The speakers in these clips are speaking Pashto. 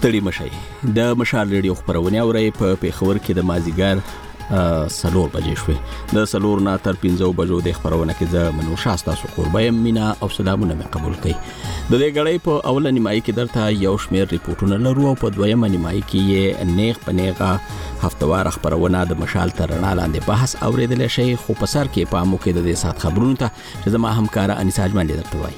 ستړي مشي د مشال ریډیو خبرونه اوري په پیښور کې د مازیګر 4 بجې شوې د 4 نه تر 5 بجو د خبرونه کې د منور شاستا سو قربایم مینا او سلامونه مې قبول کړي د دې غړې په اوله نیمایي کې درته یو شمېر ریپورتونه لرو او په دویمه نیمایي کې نیغ پنیغه هفتوار خبرونه د مشال تر رڼا لاندې بحث اوریدل شي خو په سر کې په مو کې د دې سات خبرونه ته چې زما همکار انیساج باندې درته وایي.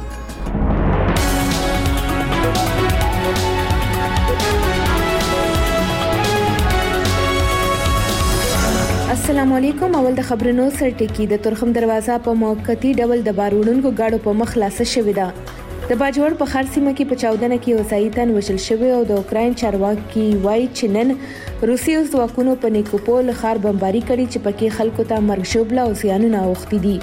السلام علیکم. اول د خبرونو سرټکی د ترخم دروازه په موقتی ډول د بارونونکو گاډو په مخ خلاصه شوې ده. د باجوړ په خرسیمه کې په 14 کې وسایتن وشل شوی او د اوکراین چارواکي وای چې نن روسي ځواکونو په نیکوپول ښار بمباري کړې چې پکې خلکو ته مرګ ژوبله او زیانونه اوښتي دي.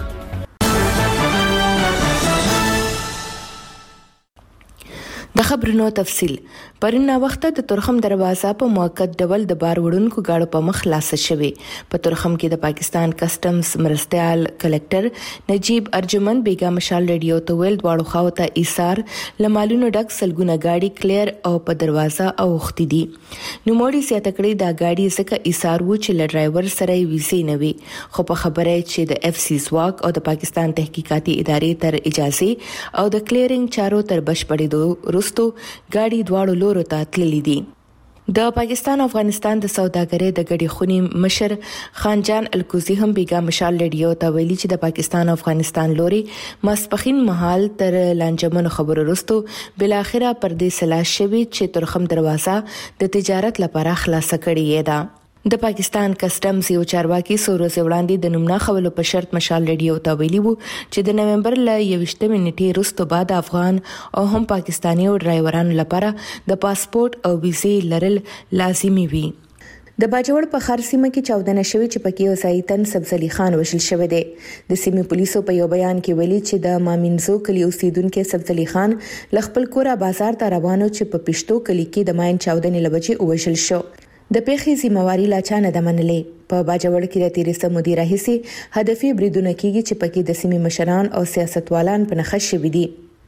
د خبرونو تفصیل پرون وخت د ترخم دروازه په موقت ډول د بار وړونکو گاډو په مخ خلاصه شوې. په ترخم کې د پاکستان کسٹمز مرستيال کلکټر نجیب ارجمند بیگا مشال ریډیو ته ویل دواړو خواو ته ایثار لمالونو ډک سلګونه گاډي کلیر او په دروازه اوختي دي. نو موړي سیاته کړی دا گاډي ځکه ایثار و چې ل ډرایور سره ویزې نه وي خو په خبره چې د اف سی ځواک او د پاکستان تحقیقاتي ادارې تر اجازه او د کلیرینګ چارو تر بشپړېدو وروسته گاډي دواړو لورو ته تللي دي. د پاکستان او افغانستان د سوداګرۍ د غړي خونی مشر خانجان الکوزی هم بیگا مشال ریډیو ته ویلي چې د پاکستان او افغانستان لوري ماسپخین محل تر لانجمن خبرو وروسته بل اخره پر دې سلا شوی چې ترخم دروازه د تجارت لپاره خلاصه کړې ده. د پاکستان کسٹمز یو چارواکي سوروز وړاندې د نومنا خولو په شرط مشال ریډیو ته ویلي وو چې د نومبر ل 21 نیټې وروسته بعد افغان او هم پاکستاني ډرایورانو لپاره د پاسپورت او ویزې لرل لازمي وي. د باجوړ په خرسیمه کې 14 نشوي چې پکې وسایتن سبزلی خان وشل شوی دی. د سیمې پولیسو په یو بیان کې ویلي چې د مامینزو کلی اوسیدونکو سبزلی خان لخپل کورا بازار ته روانو چې په پښتو کلی کې د ماین 14 لبجې وشل شو. د پیښې ذمہواری لا چانه د منلې. په باجوړ کې د 13 مدیر هیڅ هدفي بریدونه کیږي چې پکې د سیمې مشران او سیاستوالان په نخښ شوي دي.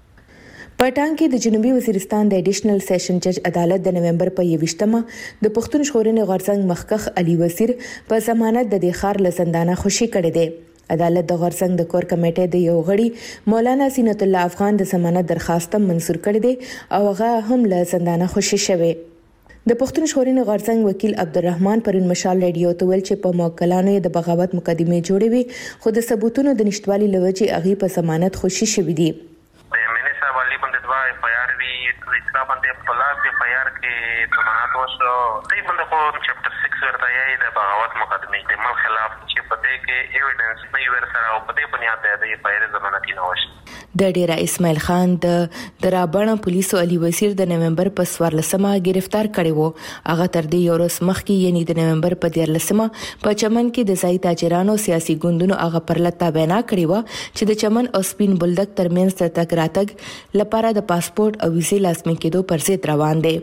پټان کې د جنوبي وزیرستان د ایډیشنل سیشن جج عدالت د نومبر په 21مه د پښتون ژغورنې غورځنګ مخکخ علي وزیر په ضمانت د خار له زندانه خوشي کړي دي. عدالت د غورځنګ د کور کمیټې د یو غړي مولانا زینت الله افغان د ضمانت درخواست منظور کړي دي او هغه هم له زندانه خوشي شوی. د پښتون ژغورنې غورځنګ وکیل عبدالرحمن پرون مشال ریډیو ته ویل چې په موکلانو د بغاوت مقدمه جوړې وي خو د ثبوتونو د نشټوالي لوجې اغي په ضمانت خوشي شوې دي. مینه صاحب علي باندې دوا پیار وی اطلاع باندې په لاس کې پیار کې ضمانت وشو دې باندې خو چپټر 6 ورته یې د بغاوت مقدمه د مل خلاف چې په دې کې ایویډنس نه ور سره او په دې بنیاد د پیار ضمانت نه وشو. د ډیرا اسماعیل خان د درابڼه پولیسو علي وزیر د نومبر په 14مه گرفتار کړي وو. هغه تر دې یو ورځ مخکې یعنی د نومبر په 13مه په چمن کې د ځای تاجرانو سیاسي ګوندونو هغه پر لتا بیان کړی و چې د چمن او سپین بولدک ترمنځ تګ راتګ لپاره د پاسپورت او ویزې لازمي کېدو پر ضد روان دي.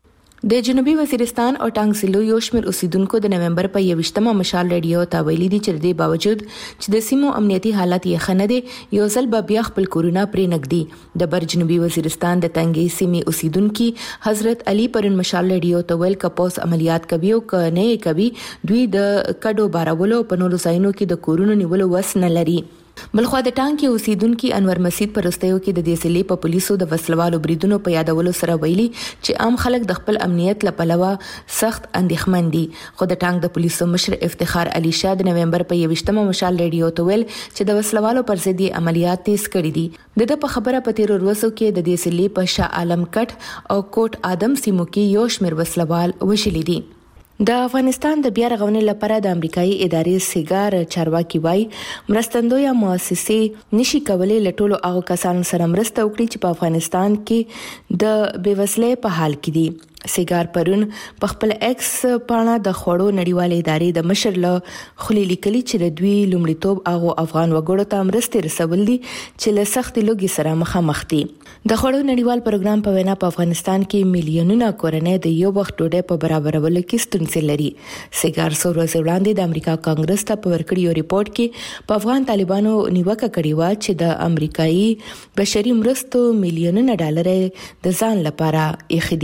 د جنوبي وزیرستان او ټانګ ضلعو یو شمېر اوسیدونکو د نومبر په 21مه مشال ریډیو ته ویلي دي چې د باوجود چې د سیمو امنیتي حالت یې ښه نه دی یو ځل به بیا خپل کورونه پرې نږدي. د بر جنوبي وزیرستان د تنګي سیمې اوسیدونکو حضرت علي پرون مشال ریډیو ته ویل کپوس عملیات کوي او کنه کوي دوی د کډو بارولو په نورو ځایونو کې د کورونو نیولو وس نه لري. بلخوا د ټانګي اوسیدونکو انور مسجد پرستیو کې د دې ضلع په پولیسو د وسلوالو بریدونو په یادولو سره ویلي چې عام خلک د خپل امنیت لپاره سخت اندېښمن دي. خو د ټانګ د پولیسو مشر افتخار علي شاه د نومبر په 21مه مشال ریډیو ته ویل چې د وسلوالو پر ضد عملیات تیز کړي دي. د په خبره په 13 ورځو کې د دې ضلع په شاه عالم کټ او کوټ ادم سیمو کې یو شمېر وسلوال وشلي دي. د افغانستان د بیا رغونې لپاره د امریکایي ادارې سیګار چارواکي وای مرستندوی مؤسسې نشي کولای لټولو هغه کسانو سره مرسته وکړي چې په افغانستان کې د بیوزلۍ په حال کې دي. سیګار پرون په خپل ایکس پاڼه د خوړو نړیوالې ادارې د مشر له خلی لیکلي چې د دوی لومړیتوب هغه افغان وګړو ته مرستې رسول دي چې له سخت لوګي سره مخامخ دي. د خوړو نړیوال پروګرام په وینا په افغانستان کې میلیونونه کورنۍ د یو وخت ډوډۍ په برابرولو کې ستونزې لري. سیګار څو ورځې وړاندې د امریکا کانګرس ته په ورکړی یو ریپورت کې په افغان طالبانو نیوکه کړې و چې د امریکایي بشري مرستو میلیونونه ډالر د ځان لپاره یې خدي.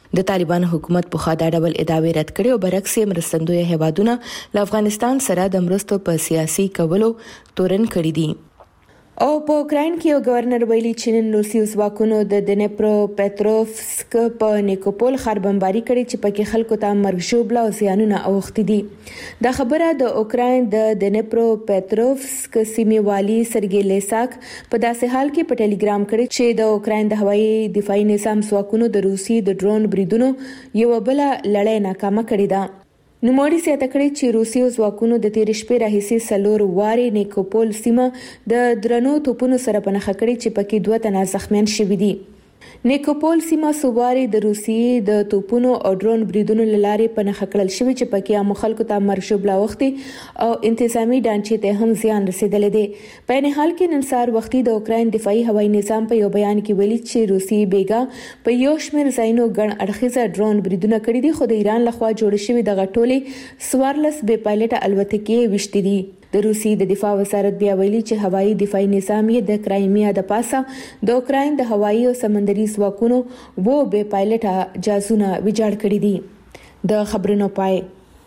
د طالبان حکومت په خاطر ډول ادعاوې رد کړې او برعکس مرستندوی هیوادونه له افغانستان سره د مرستو په سیاسي کولو تورن کړی دي. او په اوکراین کې یو گورنر ویلي چې نن روسي ځواکونو د دنیپرو پټروفسک په نیکوپول ښار بمباري کړې چې پکې خلکو ته مرګ ژوبله او زیانونه اوښتي دي. دا خبره د اوکراین د دنیپرو پټروفسک سیمې والي سرګی لیساک په داسې حال کې په ټلګرام کړی چې د اوکراین د هوایي دفاعي نظام ځواکونو د روسي د ډرون بریدونو یو بل لړۍ ناکامه کړې ده. نوموړي زیاته کړې چې روسي ځواکونو د تیر شپې راهیسې 4 وارې نیکوپول سیمه د درنو توپونو سره په نښه کړې چې پکې 2 تنه زخمیان شوي دي. نیکوپول سیمه سوباري د روسي د توپونو او ډرون بریدونو لارې په نښه کړل شوی چې پکې عام خلکو ته مرګ ژوبله اوښتي او انتظامی ډانچې ته هم زیان رسیدلی دی. په عین حال کې نن سهار وختي د اوکراین دفاعي هوایي نظام په یو بیان کې ویلي چې روسي بیګا په یو شمېر ځایونو ګڼ اړخیزه ډرون بریدونه کړي دي خو د ایران لخوا جوړ شوي دغه ټولې 14 بې پایلټه الوتکې وشتي دي. د روسي د دفاع وزارت بیا ویلي چې هوایي دفاعي نظام یې د کرایمیا د پاسه د اوکراین د هوایي او سمندري ځواکونو وو بې پایلټه جهازونه ویجاړ کړي دي. د خبرونو پای.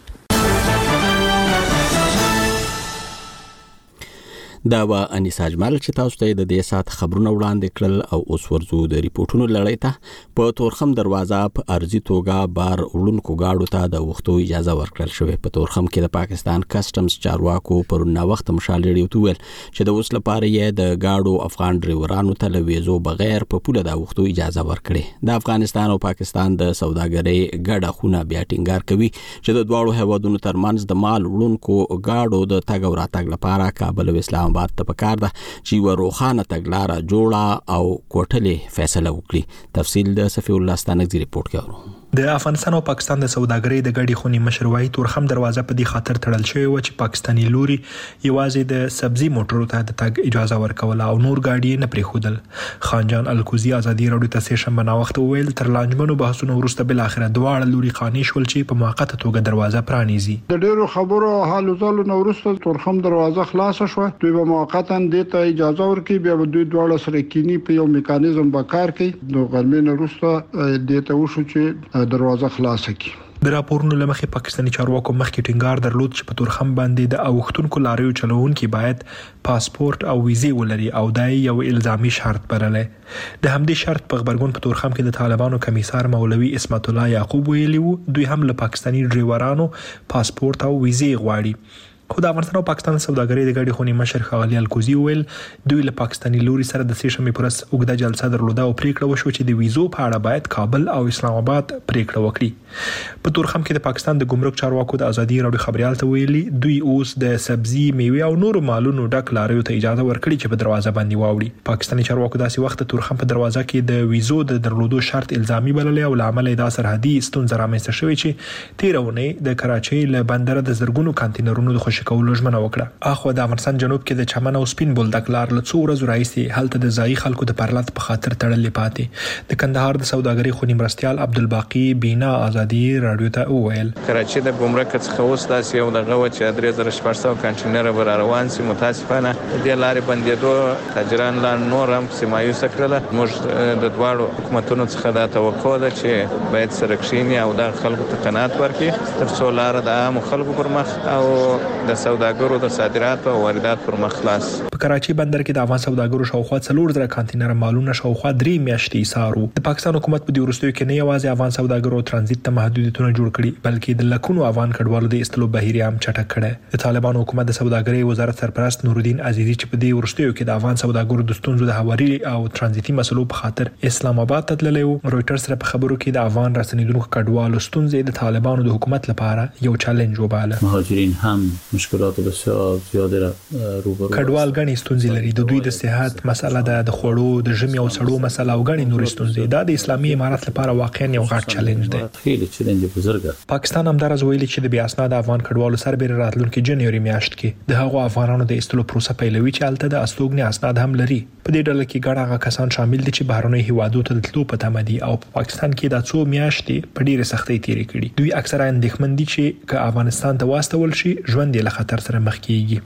دا و انیسا اجمل چې تاسو ته د دې سات خبرونه وړاندې کړل او اوس ورزو د ریپورتونو لړۍ ته. په تورخم دروازه په ارزي توګه بار وړونکو گاډو ته د وختو اجازه ورکړل شوې. په تورخم کې د پاکستان کسټمز چارواکو پرونه وخت مشال ریډیو ویل چې د اوس لپاره یې د گاډو افغان ډرایورانو ته له ویزو بغیر په پوله د وختو اجازه ورکړي. د افغانستان او پاکستان د سوداګرۍ ګډه خونه بیا ټینګار کوي چې د دواړو هیوادونو ترمنځ د مال وړونکو گاډو د تګ او راتګ لپاره کابل او اسلام آباد ته پکار ده چې وروخانه تګلاره جوړه او کوټلې فیصله وکړي. تفصیل د صفی الله ستانګزي ریپورت کوي. د افغانستان او پاکستان د سوداګرۍ د ګډې خونې مشروعي تورخم دروازه په دې خاطر تړل شوی و چې پاکستاني لوري یوازې د سبزي موټرو ته د تګ اجازه ورکوله او نور ګاډي نه پریښودل. خانجان الکوزي ازادي راډیو ته سیشن بنا وخت ویل تر لانجمنو بحثونو وروسته بل اخره دواړه لوري قانع شول چې په موقته توګه دروازه پرانیزي. د ډیرو خبرو حالو ځلو نو وروسته تورخم دروازه خلاص شوه. دوی به موقتا د ته اجازه ورکړي بیا به دوی دواړه سره کینی په یو میکانیزم به کار کوي. نو غرمه وروسته د ته وشو چې دروازه خلاص کی. د راپورونو لمخې پاکستاني چارواکو مخکې ټینګار درلود چې په تورخم باندې د اوختونکو لاریو چلوونکي باید پاسپورت او ویزه ولري او دا یو الزامي شرط بللی. د همدې شرط په خبرګون په تورخم کې د طالبانو کمیسار مولوي اسمت الله یعقوب ویلي وو دوی هم له پاکستاني ډرایورانو پاسپورت او ویزه غواړي. خو د افغانستان او پاکستان سوداګرۍ د ګډې خونې مشر ښاغلي الکوزي ویل دوی له پاکستاني لوري سره د سیشمې پرس اوږده جلسه درلوده او پریکړه وشو چې د ویزو په اړه باید کابل او اسلام آباد پریکړه وکړي. په تورخم کې د پاکستان د ګمرک چارواکو د ازادي راډیو خبريال ته ویلي دوی اوس د سبزي میوه او نور مالونو ډک لاریو ته اجازه ورکړي چې په دروازه باندې واوړي. پاکستاني چارواکو داسې وخت تورخم په دروازه کې د ویزو د درلودو شرط الزامي بللی او لامل دا سرحدي ستونزه رامنځته شوې چې تیرونه د کراچۍ له بندر د زرګونو کانټینرونو د خوشی کولو ژمنه وکړه. اخو د افغانستان جنوب کې د چمن او سپین بولدک لار له څو ورځې راځي هلته د ځای خلکو د پرلط په خاطر تړلې پاتې. د کندهار د سوداګرۍ خونی مرستيال عبدالباقی بینا ازادي راډیو ته وویل کراچۍ د ګمرک څخه اوس داسې یو دغه و چې 3600 کانټینر بر روان سي. متاسفانه د لارې بندېدو تاجران لا نور هم سمایوس کړل. موږ د دواړو حکومتونو څخه دا توقع ده چې باید سره کښینی او د خلکو ته قناعت ورکړي تر څو لار د عام خلکو پر مخ او د سوداګرو د صادراتو او واردات پر مخ خلاص. په کراچۍ بندر کې د افغان سوداګرو شاوخوا 4,000 کانټینر مالونه شاوخوا 3 میاشتې سارو. د پاکستان حکومت په دې وروستیو کې نه یوازې افغان سوداګرو ترانزیت ته محدودیتونه جوړ کړي بلکې د لکونو افغان کډوالو د استلو بهیر هم چټک کړي. د طالبانو حکومت د سوداګرۍ وزارت سرپرست نورالدین عزیزی چې په دې وروستیو کې د افغان سوداګرو د ستونزو د هواري او ترانزیتي مسلو په خاطر اسلام آباد ته تللی و. رويټرز سره په خبرو کې د افغان رسنیدونکو کډوالو ستونزې د طالبانو د حکومت لپاره یو چالش وباله. مهاجرین هم مشکلات بسیار زیاده را روبرو کډوال غني ستونزې لري. د دوی د صحت مسله ده، د خوړو د ژمي او سړو مسله او غني نور ستونزې. دا د اسلامي امارات لپاره واقعا یو غټ چالش دی. خیلی چالش بزرګه. پاکستان هم درز ویلي چې د بیا اسناد افغان کډوالو سربېره راتلونکي جنوري میاشت کې د هغو افغانانو د استلو پروسه پیلوي چې الته د استوګنې اسناد هم لري. په دې ډله کې ګڼ هغه کسان شامل دي چې بهرنۍ هیوادو ته تللو په تمه دي او په پاکستان کې د څو میاشتې په ډېرې سختۍ تیرې کړي. دوی اکثره اندېښمن دي چې که افغانستان ته واستول شي ژوند یې له خطر سره مخ کیږي.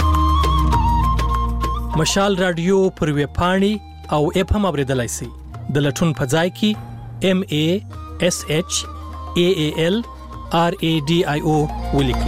مشال رادیو پر ویب پاڼې او اپ هم اوریدلای شئ. د لټون په ځای کې MASHAALRADIO ولیکئ.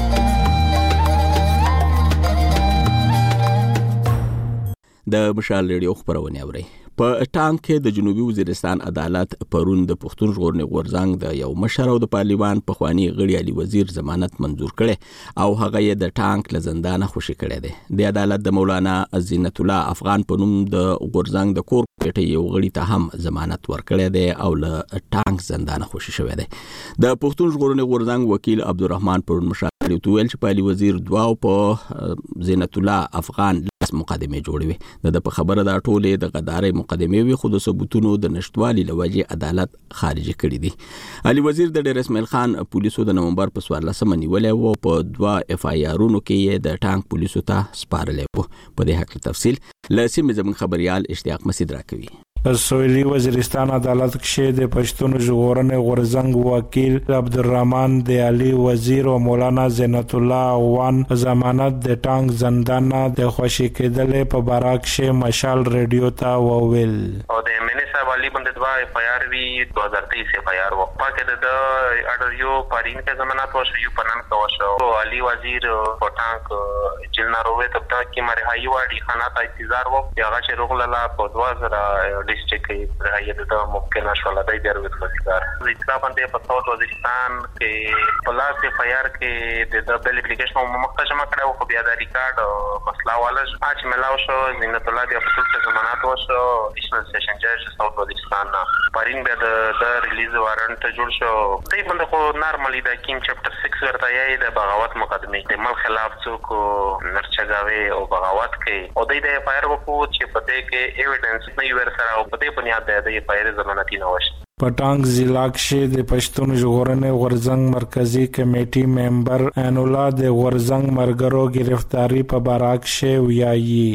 د مشال ریډیو خبرونه اوري. په ټانک کې د جنوبي وزیرستان عدالت پرون د پښتون ژغورنې غورځنګ د یو مشر او د پارلیمان پخوانی غړي علي وزیر ضمانت منظور کړي او هغه یې د ټانک له زندانه خوشي کړي دي. د عدالت د مولانا زینت الله افغان په نوم د غورځنګ د کور پټي یو غړي ته هم ضمانت ورکړي دي او له ټانک زندانه خوشي شوی دی. د پښتون ژغورنې غورځنګ وکیل عبدالرحمن پرون مشال ویل چې علي وزیر دوا او په زینت الله افغان مقدمه جوړوي. د په خبره دا ټولې د غدارې مقدمه وي خو د ثبوتونو د نشټوالي لوجه عدالت خارجي کړی دي. علي وزیر د ډېر اسماعیل خان پولیسو د نومبر په 14 نیولې او په 2 FIR-ونو کې د ټانک پولیسو ته سپارلې وو. په دې حق تفصیل لاسیم زمون خبريال اشتیاق مسعود راکوي. سویلی وزیرستان عدالت کې د پښتون ژغورنې غورځنګ وکیل عبدالرحمن د علي وزیر او مولانا زینت الله افغان ضمانت د ټانک زندان د خوشي کېدل په باره کې مشال ریډیو ته وویل. او د منی صاحب علي باندې 2 FIR وی 2023 FIR و پاکه د اډر یو پارین کې ضمانت وشو یو پنن کا وشو علي وزیر په ټانک جیل نه روي تب تک کی مرهایی واړي خانات انتظار وو هغه چې روغلاله په 2000 ډیسټریکټ رایې د ممکنه شواله دی بیروت وزګار اطلاع باندې په څو وزیرستان کې پلاس FIR کې د بل اپلیکیشن مختجمه کړو خو بیا د ریکارډ مسله والش اچ ملاو شو زینت الله بیا په څه ضمانت وشو ایشنل سیشن جج څو وزیرستان پارین بیا د ریلیز وارنټ جوړ شو دې باندې خو نارملی د کیم چپټر 6 ورته یې د بغاوت مقدمه د مل خلاف څوک نرچګاوي او بغاوت کې او د FIR وکړو چې په دې کې ایویډنس نه ور سره او په دې بنیاد د FIR ضمانتي نه وشي. پټانګ ضلع کې د پښتون ژغورنې غورځنګ مرکزی کمیټې ممبر انولا د غورځنګ مرګرو گرفتاری په باره کې ویایي.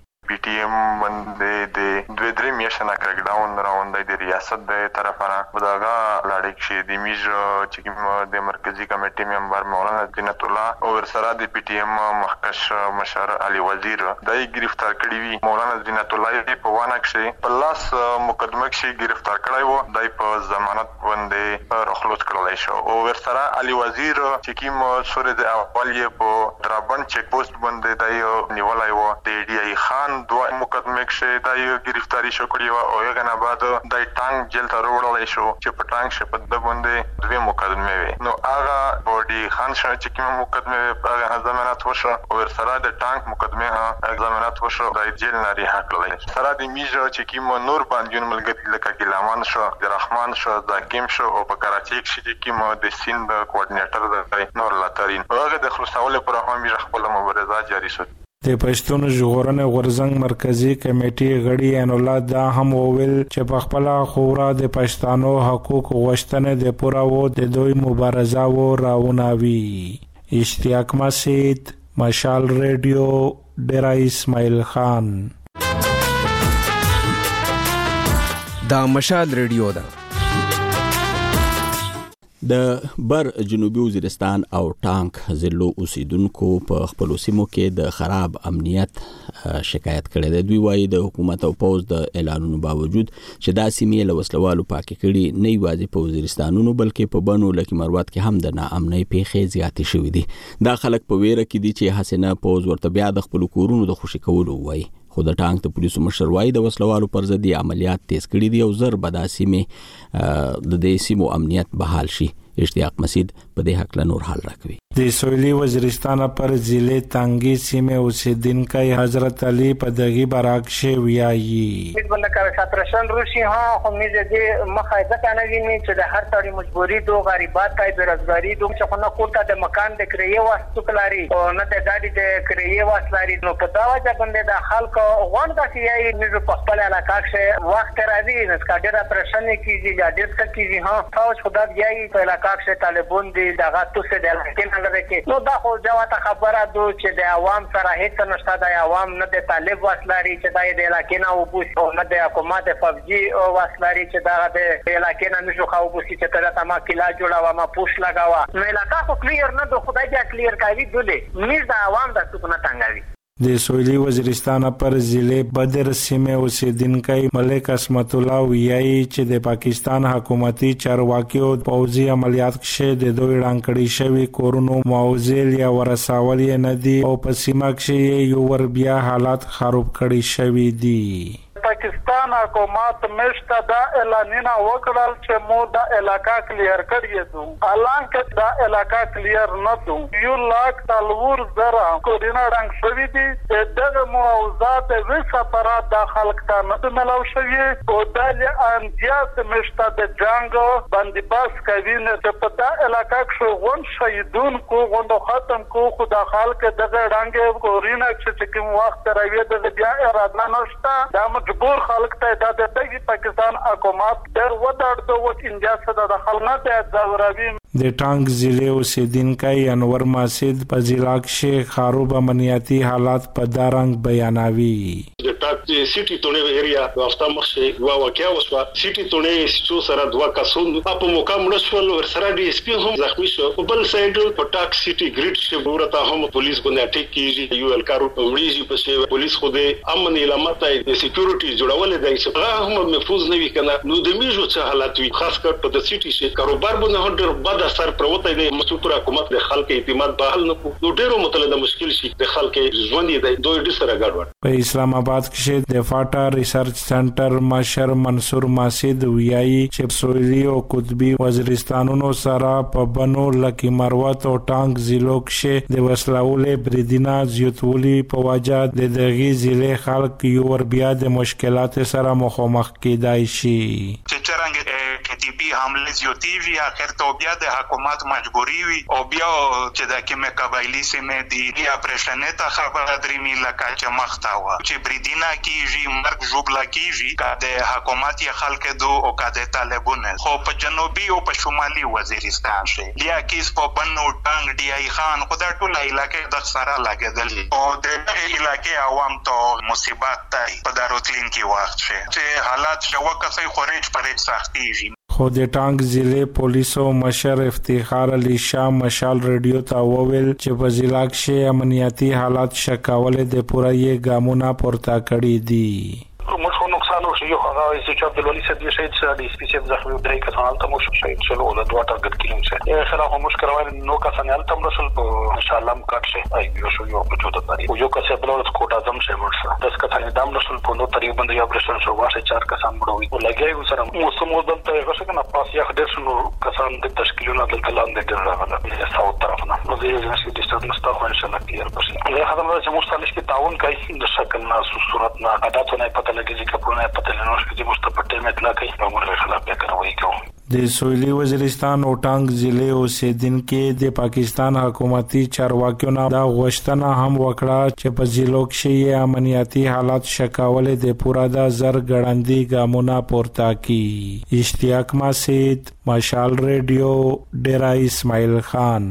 PTM باندې د 2-3 میاشتې کراکډاون راوند د ریاست د طرفه وداغه لاړې چې د میج چې د مرکزی کمیټې ممبر مولانا زینت الله او ورسره د PTM مخکش مشر علي وزیر دای گرفتار کړی وی. مولانا زینت الله په وانه کې په لاس مقدمه کې گرفتار کړی وو دای په ضمانت باندې رخصت کړل شو او ورسره علي وزیر چې کوم سورې د اولیه په درابند چیک پوسټ باندې دای نیولای وو د DI خان 2 مقدمه کې دای گرفتاری شو کړی وو او یو نه بعد دای ټانک جیل ته وړل شو چې په ټانک شپه د باندې 2 مقدمه وي. نو هغه بودی خان چې کوم مقدمه هغه ضمانت وشو او ورسره د ټانک مقدمه ضمانت وشو دای جیل نه ریها کړل. سره د میجو چې کوم نور باندې ملګری لکه ګلامان شو د رحمان شو د کیم شو او په کراچي کې کوم د سیند کوارډینیټر د نور لاترین هغه د خلاصولو پر هم خپل مبارزه جاری شو. د پښتون ژغورنې غورځنګ مرکزی کمیټې غړي انولا دا هم وویل چې په خپل خورا د پښتنو حقوق غوښتنې د پوره وو د دوی مبارزه و راوناوي. اشتیاق مسعود مشال ریډیو ډیرا اسماعیل خان. دا مشال ریډیو ده. د بر جنوبي وزیرستان او ټانک ضلعو اوسیدونکو په خپل سیمو کې د خراب امنیت شکایت کړي دي. دوی وايي د حکومت او پوز د اعلانونو باوجود چې دا سیمې له وسلوالو پاکې کړي نه یوازې په وزیرستانونو بلکې په بنو لکه مروت کې هم د ناامنۍ پیښې زیاتې شوې دي. دا خلک په ویره کې دي چې حسنه پوز ورته بیا د خپل کورونو د خوشي کولو وایي. خو د ټانک د پولیسو مشر وايي د وسلوالو پر ضد عملیات تیز کړي دي او زر به دا سیمې د دې سیمو امنیت بحال شي. اشتیاق مسعود په دې حق له نور حال راکوي. د سویلی وزیرستان پر ضلع تانګي سیمه اوسیدونکو حضرت علي په دغه براکشه ویایي. بل کار ساترشن روشي ها خو میزه دې مخایزه کنه ویني چې د هر څړي مجبوری دو غریبات کای بیروزګاری دو چې خو نه کوټه د مکان د کریه واسطو کلاري او نه د ګاډي د کریه واسلاري نو په دا وجه باندې د خلکو غون د کیای میزه په خپل علاقه کې وخت راځي نس کاډه پرشن کیږي یا ډېر څه کیږي ها تاسو خدای یې په علاقه کې طالبون دي دغه توسه د علاقې نو دا خو جواته خبره دو چې د عوام سره هیڅ نشته د عوام نه د طالب واسلاري چې د علاقې نه وبوس او نه د حکومت فوجي واسلاري چې د علاقې نه نشو خو وبوس چې تر تمه کلا جوړاوه ما پوش لگاوه نو علاقه خو کلیر نه دو خدای دې کلیر کوي دله میز د عوام د سکونه تنګوي. د سویلی وزیرستان پر ضلع بدر سیمه اوسیدونکو ملک اسمت الله ویایي چې د پاکستان حکومتي چارواکیو پوځي عملیات کې د دوی ړانګړي شوی کورونو معاوضه یا ورساول نه دي او په سیمه کې یو ور بیا حالات خراب کړي شوی دي. پاکستان حکومت مشته دا اعلانونه وکړل چې مو دا علاقہ کلیر کړی دو حالانکه دا علاقہ کلیر نه دو 1,40,000 کورونه رنګ شوی دي دغه موضوعات وسه پر د خلک ته نه ملو شوی او د انجاز مشته د جنگ بندیباس کوي نه چې په دا علاقہ کې غون شهیدون کو غوندو ختم کو خدا خلک دغه رنګ کورونه چې کوم وخت راوي د بیا اراده نشته دا مجبور خلک ته د پاکستان حکومت در ودړ دوه انجاز د خلنه ته ضروري د ټانګ ضلع اوسیدونکو انور ماسد په ضلع کې خراب امنیتي حالات په دارنګ بیانوي. د ټاک سیټي تونه ایریا واسطه مخه وا واقعیا وسوا سیټي تونه سو سره دوا کسون په موقع منشول ورسره دي سپین هم زخمی شو په بل سایډ په ټاک سیټي ګریډ چې ورته هم پولیس باندې اٹیک کیږي یو الکارو وړيږي په پولیس خو دې امن علامات د سکیورټي جوړول دی چې هغه هم محفوظ نه وي کنه نو د میجو څه حالات وي خاص کر په د سیټي شي کاروبار باندې هډر بد اثر پروت دی مسؤل حکومت د خلک اعتماد بحال نه کو نو ډیرو متلده مشکل شي د خلک ژوند دی دوی د سره ګډوډ. په اسلام آباد کې د فاټا ریسرچ سنټر مشر منصور ماسد ویایي چې سویلی او قطبی وزیرستانونو سره په بنو لکی مروت او ټانګ ضلعو کې د وسلواله بریدینا زیاتولي په وجه د دغه ضلع خلک یو ور بیا د مشکلات سره مخامخ کېدای شي. چې څنګه کتیبی حمله زیاتیږي اخر ته بیا د حکومت مجبوری وي او بیا چې د کومه قبایلی سیمه دی یا پرشنه خبره درې میله کاچ مختا و چې بریدینا کیږي مرګ جوبلا کیږي د حکومت یې خلک دو او کده طالبونه خو په جنوبي او په شمالي وزیرستان شي بیا کیس په بنو ټنګ دی ای خان خدای ټول علاقې د سره لګیدل او د علاقې عوام ته مصیبت دی په داروتلین کې وخت شي چې حالات شو کسي خورج پرې سختيږي. خو د ټانګ ضلع پولیسو مشر افتخار علي شاه مشال رادیو ته وویل چې په ضلع کې امنیتي حالات شکاول د پوره یې ګامونه پورته کړی دي. مش نقصان وشي یو هغه چې عبد الولي صاحب شهید سړي سپیشل زخمي درې کسان ته مو شهید شلو له دوه ټارګټ کیلم شه خلاف مشکل وای نو کسان التم رسول ان شاء الله مکټ شه ای یو شو یو په چوت باندې یو کس بل ورځ کوټ اعظم شه ورسره 10 کسان دام رسول په نو طریق باندې یو پرشن شو واشه 4 کسان مړوي او لګي سره موسم دلته هغه څنګه پاس یو ډېر شنو کسان د تشکیلونو دلته لاندې ډېر راغله د ساوث طرف نه نو دې ځنه چې د مستقبل ان شاء الله کلیر بشي هغه خدمت چې مستقبل کې تعاون کوي د شکل نه صورت نه عادتونه پته لګي چې کپونه د سویلی وزیرستان او ټانګ ضلع اوسیدونکو د پاکستان حکومتي چارواکیو نه دا غوښتنه هم وکړه چې په ضلعو کې امنیتي حالات شکاول د پورا د زر ګړندې ګامونه پورته کړي. اشتیاق ماسد مشال رادیو ډیرا اسماعیل خان.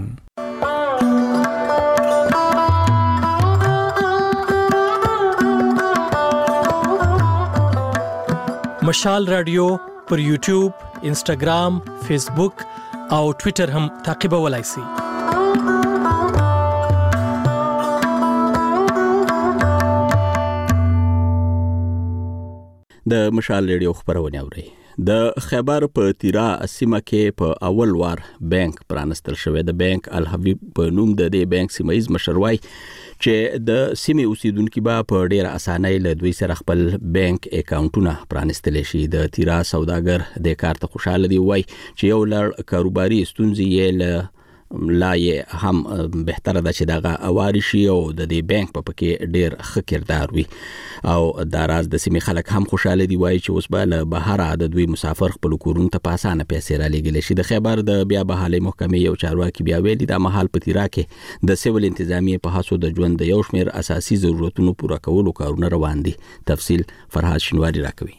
مشال رادیو پر یوټیوب، انسټاګرام، فیسبوک او ټوئیټر هم تعقیبولای شئ. د مشال رادیو خبرونه اوري. د خیبر په تیرا سیمه کې په اول وار بانک پرانستل شوی. د بانک الحبیب په نوم د دې بانک سیمایز مشروي چې د سیمې اوسیدونکو به په ډیره اسانۍ له دوی سره خپل بانک اکاونټونه پرانستل شي. د تیرا سوداګر د کار ته خوشاله دی وای چې یو لړ کاروباري ستونزې یې لا یې هم بهتره ده چې دغه اواري شي او د دې بانک په پکې ډیر ښه کردار وي او دا راز د سیمې خلک هم خوشاله دي وای چې اوس به له بهره د دوی مسافر خپل کورونو ته په اسانه پیسې را لېږلی شي. د خیبر د بیا بحالۍ محکمې یو چارواکي بیا ویلي دا مهال په تیرا کې د سیول انتظامیې په هڅو د ژوند د یو شمېر اساسي ضرورتونو پوره کولو کارونه روان دي. تفصیل فرهاد شینواري راکوي.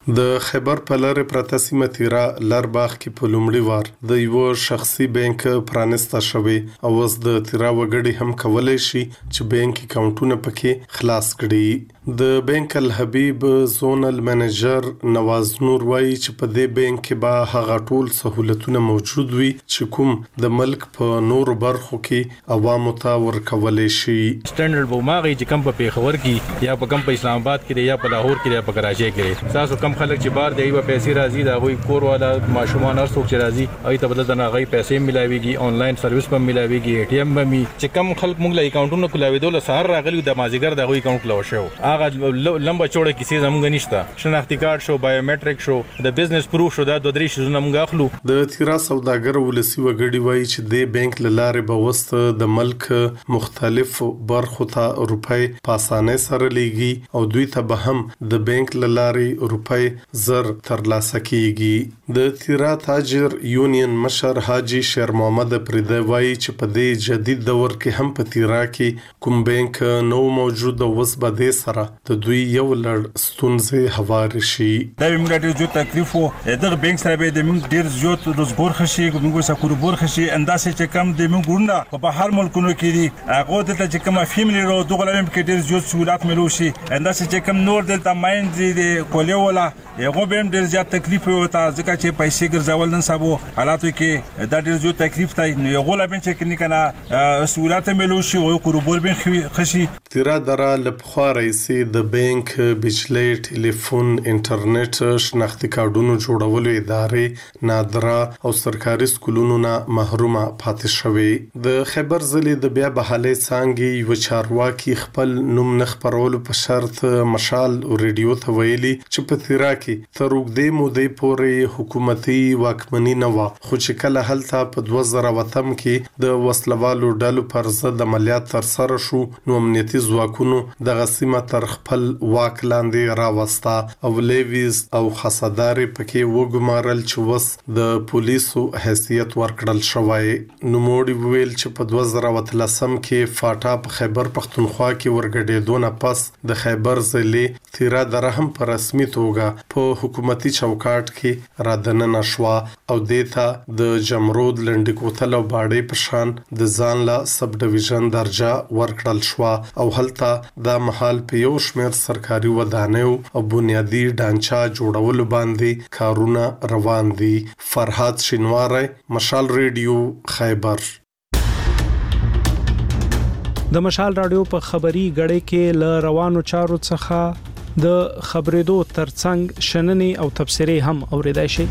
د خیبر په لارې پرته سیمه تیرا لرباغ کې په لومړي وار د یو شخصي بانک پرانسته شوی او اوس د تیرا وګړي هم کولای شي چې بانک اکاونټونه پکې خلاص کړي. د بانک الحبیب زونل منیجر نواز نور وایي چې په دې بانک کې به هغه ټول سہولتونه موجود وي چې کوم د ملک په نور برخو کې عوامو ته ورکولای شي. سټانډرډ به ماغي چې کم په پیښور کې یا په کم په اسلام آباد کې یا په لاهور کې یا په کراچۍ کې تاسو کم خلک چې بار دی په پیسې راځي دا غوي کور والا ماشومان هر څوک چې راځي اي ته بدل نه غي پیسې ملاويږي آنلاین سرویس په ملاويږي اي ټي ایم به می چې کم خلک موږ له اکاونټونو کولاوي دول سهار راغلي د مازیګر د غوي اکاونټ لو شو هغه لمبا چوړه کیسې زموږ نشته شناختی کارت شو بایومټریک شو د بزنس پروف شو دا دوه درې شونه موږ اخلو. د تیرا سوداګر ولسی وګړي وایي چې د بانک لاره به وست د ملک مختلف برخو ته روپۍ په اسانه سره لیږي او دوی ته به هم د بانک لاره روپۍ زر ترلاسه کیږي. د تیرا تاجر یونین مشر حاجی شیر محمد پردی وایي چې په دې جدید دور کې هم په تیرا کې کوم بانک نو موجود او وس بده سره د دوی یو لړ ستونزې هوار شي. دا موږ ډېر زیات تکلیف وو دغه بانک سره به د موږ ډېر زیات روزګار خشي موږ سکور بور خشي انداسه چې کم د موږ ګورنه په هر ملکونو کې دي هغه د چې کوم فیملی رو دغه لم کې ډېر زیات سہولت ملو شي انداسه چې کم نور دلته مایند دي کولی ولا یو به ډېر زیات تکلیف وتا ځکه چې پیسې ګرځول نن سبا حالاتو کې دا ډېر زیات تکلیف دی نو یو غولا بن چې کنه سہولت ملو شي او قربور بن خشي. تیرا درا لپخوا رئیسي د بانک بجلی ټلیفون انټرنیټ شناختی کارډونو جوړولو ادارې نادرا او سرکاري سکولونو نه محرومه پاتې شوې. د خیبر ضلع د بیا بحالي څنګه یو چارواکي خپل نوم نه خبرولو په شرط مشال ریډیو ته ویلي چې په تیرا کې تر وګړي مودې پورې حکومتي واکمني نه و خو چې کله هلته په 2008 کې د وسلوالو ډلو پر ضد عملیات تر سره شو نو امنیتي ځواکونو د غسیمه تر خپل واک لاندې راوستا او لیویز او خصداري پکې وګمارل چې وس د پولیسو حیثیت ورکړل شوی. نو موړي ویل چې په 2013 کې فاټا په خیبر پختونخوا کې ورګډېدونه پس د خیبر ضلع تیرا درهم په رسمي توګه په حکومتي چوکاټ کې رادننه شو او دیتا د جمرود لنډی کوتل او باړې په شان د ځان لا سب ډیویژن درجه ورکړل شو او هلته د محل په یو شمېر سرکاري ودانیو او بنیادی ډانچا جوړولو باندې کارونه روان دي. فرحات شینواری مشال ریډیو خیبر. د مشال رادیو په خبري غړې کې ل روانو چارو څخه د خبرېدو ترڅنګ شننې او تبصرې هم اوریدای شي.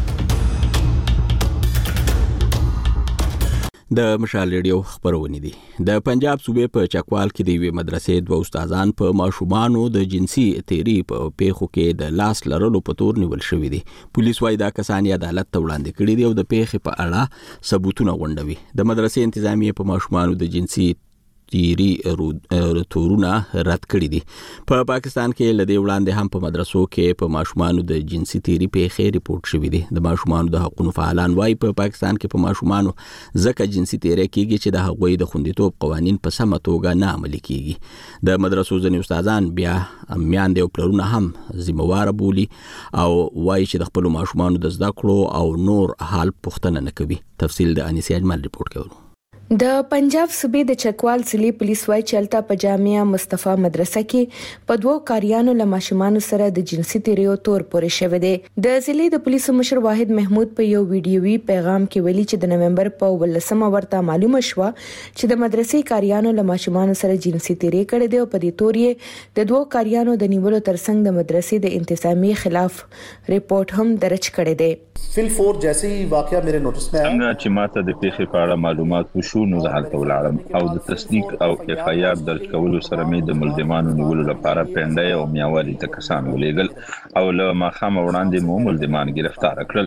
د مشال ریډیو خبرونه دي. د پنجاب صوبې په چکوال کې د یوې مدرسې دوه استادان په ماشومانو د جنسي تیری په پیښو کې د لاس لرلو په تور نیول شوې دي. پولیس وايي دا کسان عدالت ته وړاندې کړي دي او د پیښې په اړه ثبوتونه غونډوي. د مدرسې انتظامیه په ماشومانو د جنسي تیری تورونه رد کړی دي. په پاکستان کې لدی وړاندې هم په مدرسو کې په ماشومانو د جنسي تیری پیښې ریپورت شوې دي. د ماشومانو د حقوقو فعالان وايي په پاکستان کې په ماشومانو ځکه جنسي تیری کیږي چې د هغوی د خوندیتوب قوانين په سمه توګه نه عملي کیږي. د مدرسو ځینې استادان بیا میاندې او پلرونه هم ذمہوار بولي او وايي چې د خپل ماشومانو د زده کړو او نور حال پوښتنه نه کوي. تفصیل د انیس اجمل ریپورت کوي. د پنجاب صوبې د چکوال ضلع پولیس وايي چې الته په جامعه مصطفی مدرسه کې په دوه کاریانو له ماشومانو سره د جنسي تیریو تور پورې شوه دي. د ضلع د پولیسو مشر واحد محمود په یو ویډیوي پیغام کې ویلي چې د نومبر په 18 ورته معلومه شوه چې د مدرسې کاریانو له ماشومانو سره جنسي تیری کړي دي او په دې تور یې د دوه کاریانو د نیولو ترڅنګ د مدرسې د انتظامیه خلاف ریپورت هم درج کړی دی. فل 4 جیسے ہی واقعہ میرے نوٹس میں آیا څنګه چې ماته د پیښې په اړه معلومات وشو نو زه هلته ولاړم او د تصدیق او اف آی آر درج کولو سره مې د ملزمانو نیولو لپاره پنده او میاوالي ته کسان ولېږل او له ماخام وړاندې مو ملزمان گرفتار کړل.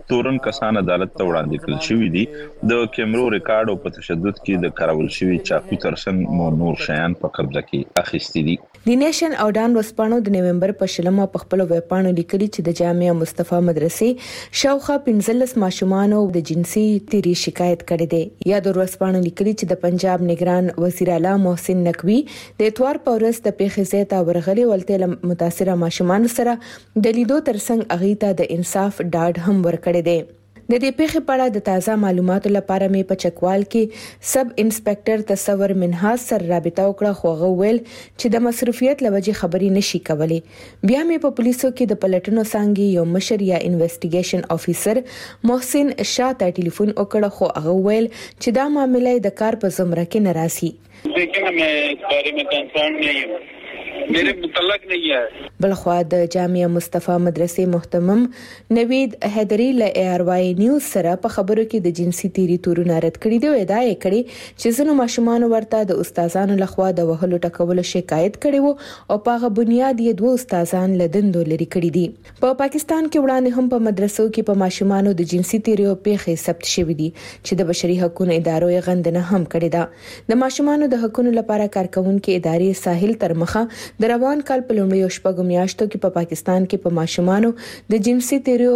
تورن کسان عدالت ته وړاندې کړل شوی دي. د کیمرو ریکارډ او په تشدد کې د کارول شوی چاقو ترڅنګ مو نور شیان په قبضه کې اخیستي دي. دی نیشن او ډان وسپانو د نومبر په شلمه په خپل ویبپاڼو لیکلي چې د جامعه مصطفی مدرسې شاوخوا 15 ماشومان د جنسي تیری شکایت کړې ده. یا د وسپانو لیکلي چې د پنجاب نگران وزیر اعلی محسن نقوی د اتوار په ورځ د پیښې ځای ته ورغلي ولته متاثره ماشومان سره د لیدو ترڅنګ اغیته د انصاف ډاډ هم ورکړی دی. د دې پیښې په اړه د تازه معلوماتو لپاره مې په چکوال کې سب انسپکټر تصور منهاز سره رابطه وکړه، خو هغه ویل چې د مصروفیت لوجې خبري نشي کولای. بیا مې په پولیسو کې د پلټنو څنګه یو مشر یا انویسټیګیشن افیسر محسن شاه ته ټلیفون وکړ، خو هغه ویل چې دا معاملې د کار په زمره کې ناراضي. लेकिन मैं इस बारे में कंसर्न नहीं हूँ, मेरे मुतल्लक नहीं है. بلخوا د جامعه مصطفی مدرسې محتمم نوید حیدری له ARY نیوز سره په خبرو کې د جنسي تیری تورونه رد کړي دی او ادعا یې کړې چې ځینو ماشومان ورته د استادانو لخوا د وهلو ټکولو شکایت کړي وو او په هغه بنیاد یې دوه استادان له دندو لري کړي دي. په پاکستان کې وړاندې هم په مدرسو کې په ماشومانو د جنسي تیری او پیښې ثبت شوې دي چې د بشري حقوقو ادارو یې غندنه هم کړې ده. د ماشومانو د حقوقو لپاره کارکونکو ادارې ساحل تر مخه د روان کال په لومړیو شپږو میاشتو کې په پاکستان کې په ماشومانو د جنسي تیریو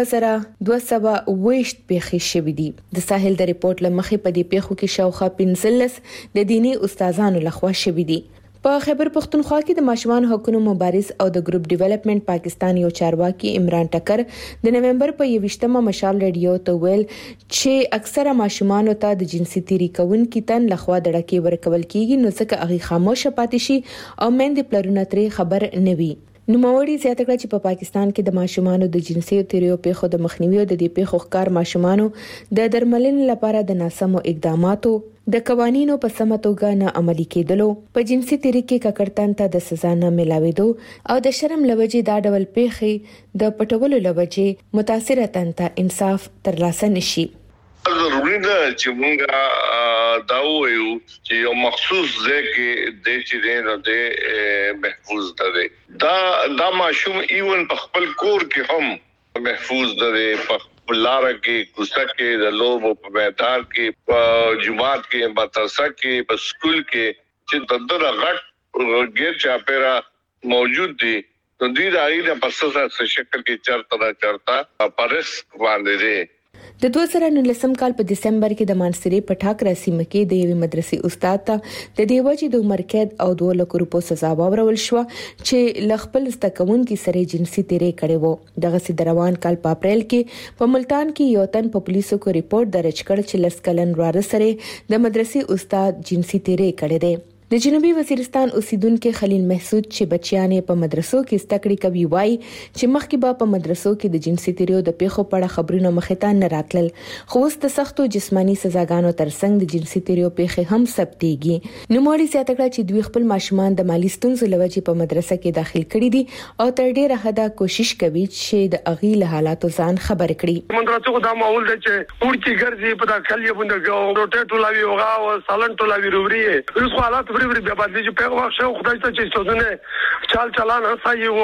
2220 پیښې شوې دي. د ساحل د ریپورت لمخې په دې پیښو کې شاوخوا 15 د دینی استادانو لخوا شوې دي. په خیبر پختونخوا کې د ماشومان حقوقو مبارز او د ګروپ ډیولپمنٹ پاکستان یو چارواکي عمران ټکر د نومبر په 28مه مشال ریډیو ته ویل چې اکثره ماشومان ته د جنسي تیری کوونکو تن لخوا دړکې ورکول کیږي، نو ځکه هغه خاموش پاتې شي او مېندې پلرونه ترې خبر نه وي. نوموړي زیاته کړه چې په پاکستان کې د ماشومانو د جنسي تیریو پیښو د مخنیوي او د دې پیښو ښکار ماشومانو د درملنې لپاره د ناسمو اقداماتو د قوانینو په سمه توګه نه عملي کېدلو، په جنسي تیری کې ککړتن ته د سزا نه ملاوېدو او د شرم لوجې دا ډول پیښې د پټولو لوجې متاثره تن ته انصاف ترلاسه نشي. ضروري ده چې موږ دا وایو چې یو مخصوص ځای کې د چې د محفوظ ده. دا ماشوم ایون په خپل کور کې هم محفوظ ده، په لار کې کوڅه کې د لوب په میدان کې په جماعت کې مدرسه کې په سکول کې چې دغه غټ غیر چاپیرا موجود دي. نو دې د اړینه په څه شکل کې چرته پرس باندې دي. د 2019 کال په دسمبر کې د مانسری په ټاکره سیمه کې د یوې مدرسې استاد ته د دیوجې د عمر قید او 2 لک روپو سزا ورکول شو چې لخپل استکون کې سره جنسي تیری کړي وو. دغه سي روان کال په اپریل کې په ملتان کې یو تن په پولیسو کو ریپورت درج کړ چې لسکلن واره سره د مدرسې استاد جنسي تیری کړي دي. د جنوبي وزیرستان اوسیدونکو خلیل محسود چې بچیانې په مدرسو کې ستکړې کوي وای چې مخکې به په مدرسو کې د جنسي تیریو د پیښو په اړه خبرونه مخې ته نه راتلل، خو اوس د سختو جسمانی سزاګانو ترڅنګ د جنسي تیریو پیښې هم ثبتېږي. نوموړي زیاته کړه چې دوی خپل ماشومان د مالی ستونزو لوجې په مدرسه کې داخل کړي دي او تر ډیره حده کوشش کوي چې د اغي له حالاتو ځان خبر کړي. مدرسو دا ماحول دی چې ورکی ګرځي په داخل یې باندې روټیټ لاوي اوغا او سالنټ لاوي رووري اوس حالات بری بیا باندې چې په وخت شو خدای ته چې ستونه چال چلان هسي وو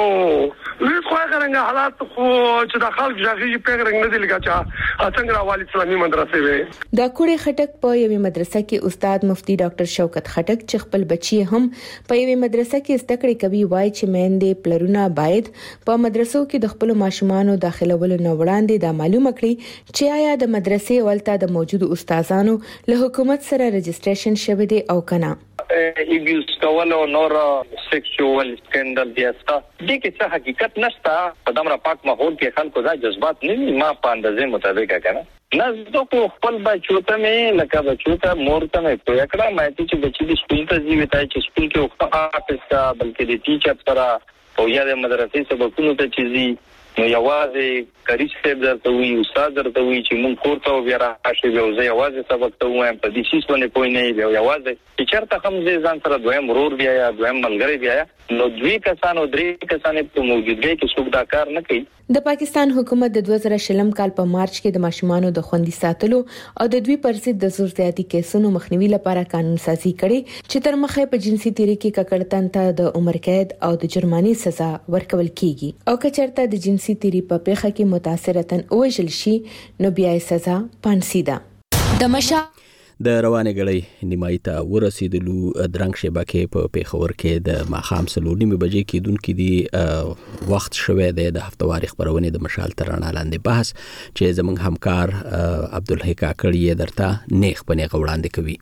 وی خو هغه حالات خو چې د خلک ځای په رنګ نه دي لګا څنګه راوالي اسلامي مدرسې وي. د کوړې خټک په یوې مدرسه کې استاد مفتي ډاکټر شوکت خټک چې خپل بچي هم په یوې مدرسه کې استکړې کوي وای چې مېندې پلرونه باید په مدرسو کې د خپل ماشومانو داخلولو نه وړاندې دا معلومه کړي چې آیا د مدرسې ولته د موجودو استادانو له حکومت سره رجسټریشن شوی دی او کنه. ایبیوز کول او نور سیکشوال سکندل دیاستا دې کې څه حقیقت نشته. په دمر پاک ماحول کې خلکو دا جذبات نه ما په اندازې مطابق کنه نه زه خپل بچو ته مې لکه بچو ته مور ته مې پوهه کړه مې چې بچی د سکول ته ځي وتاي چې سکول کې وخت آفس کا بلکې د ټیچر سره او یا د مدرسې سبقونو ته چيزي نو یوازې کریش صاحب درته وی استاد درته وی چې مونږ کورته بیا راشي به زه یوازې سبق ته وایم په دې شیس باندې پوي نه دی یوازې چې چرته هم ځان سره دویم مرور بیا یا دویم ملګری بیا نو دوی کسانو درې کسانې په موجودګۍ کې څوک دا کار نه کوي. د پاکستان حکومت د 2020 کال په مارچ کې د ماشومانو د خوندي ساتلو او د 2% د زور زیاتی کیسونو مخنیوي لپاره قانون سازي کړي چې تر مخه په جنسي تیری کې ککړتن ته د عمر قید او د جرماني سزا ورکول کیږي او کچرته د جنسي تیری په پیښه کې متاثرتن وژل شي نو بیا یې سزا پانسي ده. د مشا د روانې غړې نیمایي ته ورسېدلو درنګ شبکې په پیښور کې د ماښام 3:30 بجې کېدونکې دی وخت شوه د هفتواري خبرونه د مشال ترانه لاندې بحث چې زمونږ همکار عبدالحی کاکړی درته نیخ پنه وړاندې کوي.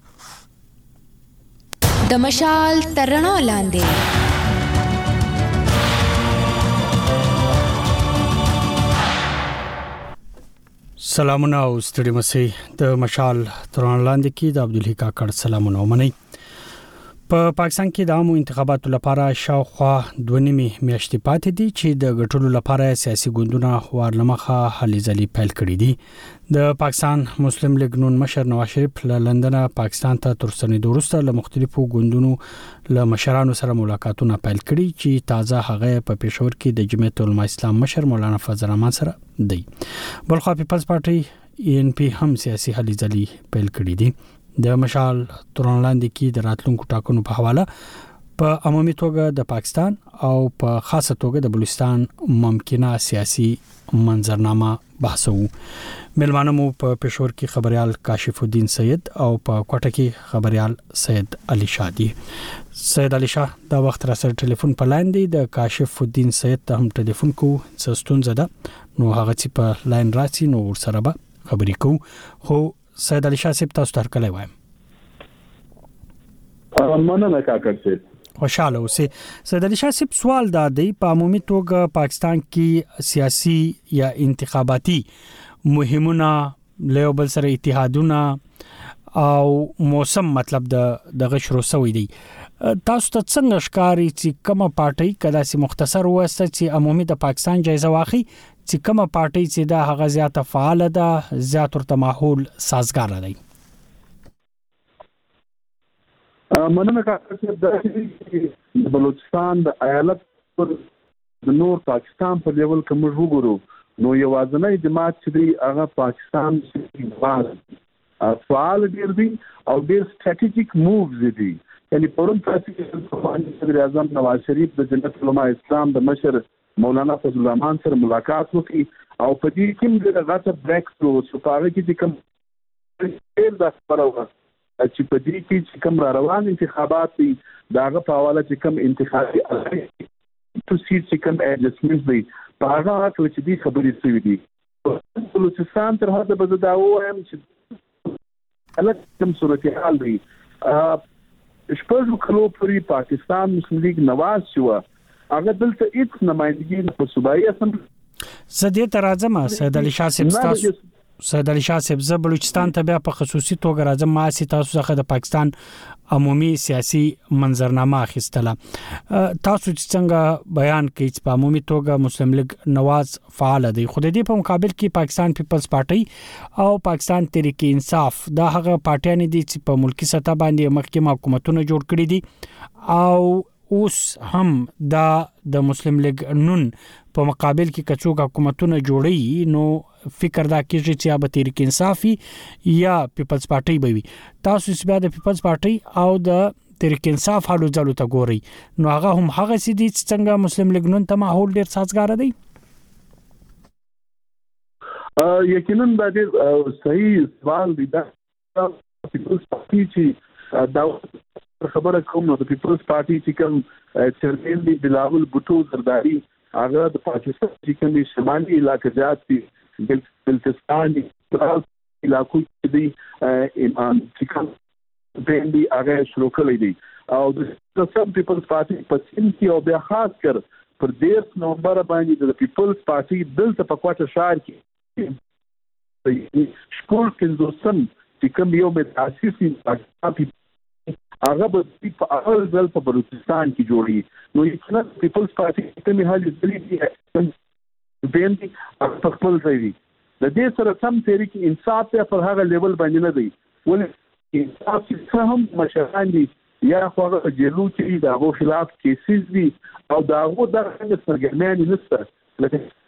د مشال ترانه لاندې سلامونه او ستړي مسئ د مشال تران لاندې کې د عبدالحی کاکړ سلامونه ومنئ. په پاکستان کې د عامو انتخاباتو لپاره شاوخوا 2.5 میاشتې پاتې دي چې د غټولو لپاره سیاسي ګوندونه وارلمخه هلې ځلې پیل کړې دي. د پاکستان مسلم لیگ نون مشر نواز شریف له لندن پاکستان ته تر ستنېدو وروسته له مختلفو ګوندونو له مشرانو سره ملاقاتونه پیل کړي چې تازه هغه په پېښور کې د جمعیت العلماء اسلام مشر مولانا فضل الرحمن سره دی. بلخو پیپلز پارټي ENP هم سیاسي هلې ځلې پیل کړې دي. د مشال تران لاندې کې د راتلونکو ټاکنو په حواله په عمومي توګه د پاکستان او په خاصه توګه د بلوچستان ممکنه سیاسي منظرنامه بحثو. ملمانه مو په پېښور کې خبريال کاشف الدین سید او په کوټه کې خبريال سید علي شادي. سید علي شاه دا وخت را سره ټلیفون په لاین دی. د کاشف الدین سید ته هم ټلیفون کو سستون زده نو هغه چې په لاین راځي نو ورسره به خبرې کو. خو سید علي شاه صاحب تاسو ته کله وایم مننه کاکړ صاحب خوشاله اوسئ. سید علي شاه صاحب سوال دا دی په عمومي توګه پاکستان کې سیاسي یا انتخاباتي مهمونه له بل سره اتحادونه او موسم مطلب د غشرو سوي دي. تاسو ته څنګه ښکاري چې کومه پارټي کله سي مختصر وسته چې عمومي د پاکستان جایزه واخی چې کومه پارټي چې دا هغه زیاته فعال ده زیات ورته ماحول سازگار دی؟ مننه کاکړ د بلوچستان د ایالت پر د نور پاکستان په لیول کې موږ وګورو نو یوازنۍ جماعت چې دی هغه پاکستان چې فعال ډیر دي او ډیر سټریټیجیک مووز دي. یعنی پرون تاسو کې صدر اعظم نواز شریف د جمعیت العلماء اسلام د مشر مولانا فضل الرحمن سره ملاقات وکړي او په دې کې د غاټه بریک ثرو سپاره کې کوم د خبرو چې په دې کې چې کوم روان انتخابات دي داغه په حواله چې کوم انتخابي تو سیټ چې کوم اډجسټمنټ دي په هغه حق چې دي خبرې شوې دي. بلوچستان تر هغه به دا وایم چې الګ کوم صورتحال دی شپږ کلو پورې پاکستان مسلم لیگ نواز شو هغه دلته هیڅ نمائندګي په صوبایي اسمبلی زدي ترازمه سید علي شاه صاحب تاسو سید علي شاه صاحب ز بلوچستان ته بیا په خصوصي توګه راځم ما سي تاسو څخه د پاکستان عمومي سیاسي منظرنامه اخیستله. تاسو څنګه بیان کوي چې په عمومي توګه مسلم لیگ نواز فعال دی خو د دې په مقابل کې پاکستان پیپلز پارټي او پاکستان تحریک انصاف دا هغه پارټیان دي چې په ملکی سطح باندې مخکې حکومتونه جوړ کړي دي او اوس هم د مسلم لیگ نون په مقابل کې کڅوګ حکومتونه جوړي نو فکر دا کیږي چې به تحریک انصافي یا پیپلز پارټي به وي. تاسو چې بیا د پیپلز پارټي او د تحریک انصاف حالو ځلو ته ګوري نو هغه هم هغه سي دي چې څنګه مسلم لیگ نون ته ماحول ډیر سازگار دی. یقینا دا ډیر صحیح سوال دی. دا پیپلز پارټي چې دا خبره کوم نو د پیپلز پارټي چې کوم چیرمن دی بلاول بوټو زرداری هغه د پاکستان چې کوم شمالي علاقې جات دي بلتستان علاقو کې دی ایمان چې کوم بندي هغه شروع کړی دی او د سم پیپلز پارټي په سیم کې او بیا خاص کر پر 10 نومبر باندې د پیپلز پارټي دلته په کوټه شهر کې شکول کندوسن چې کوم یو متاسسي پاکستان هغه به په اول ځل په بلوچستان کې جوړي نو یقینا پیپلز پارټي ته مې حالي ځلې دي بندي په خپل ځای دي د دې سره سم تحریک انصاف ته پر هغه لیول باندې نه دی ولې انصاف چې هم مشران دي یا خو هغه جلو چې دغه خلاف کیسز دي او دغه د څنګه سرګرماني نشته لکه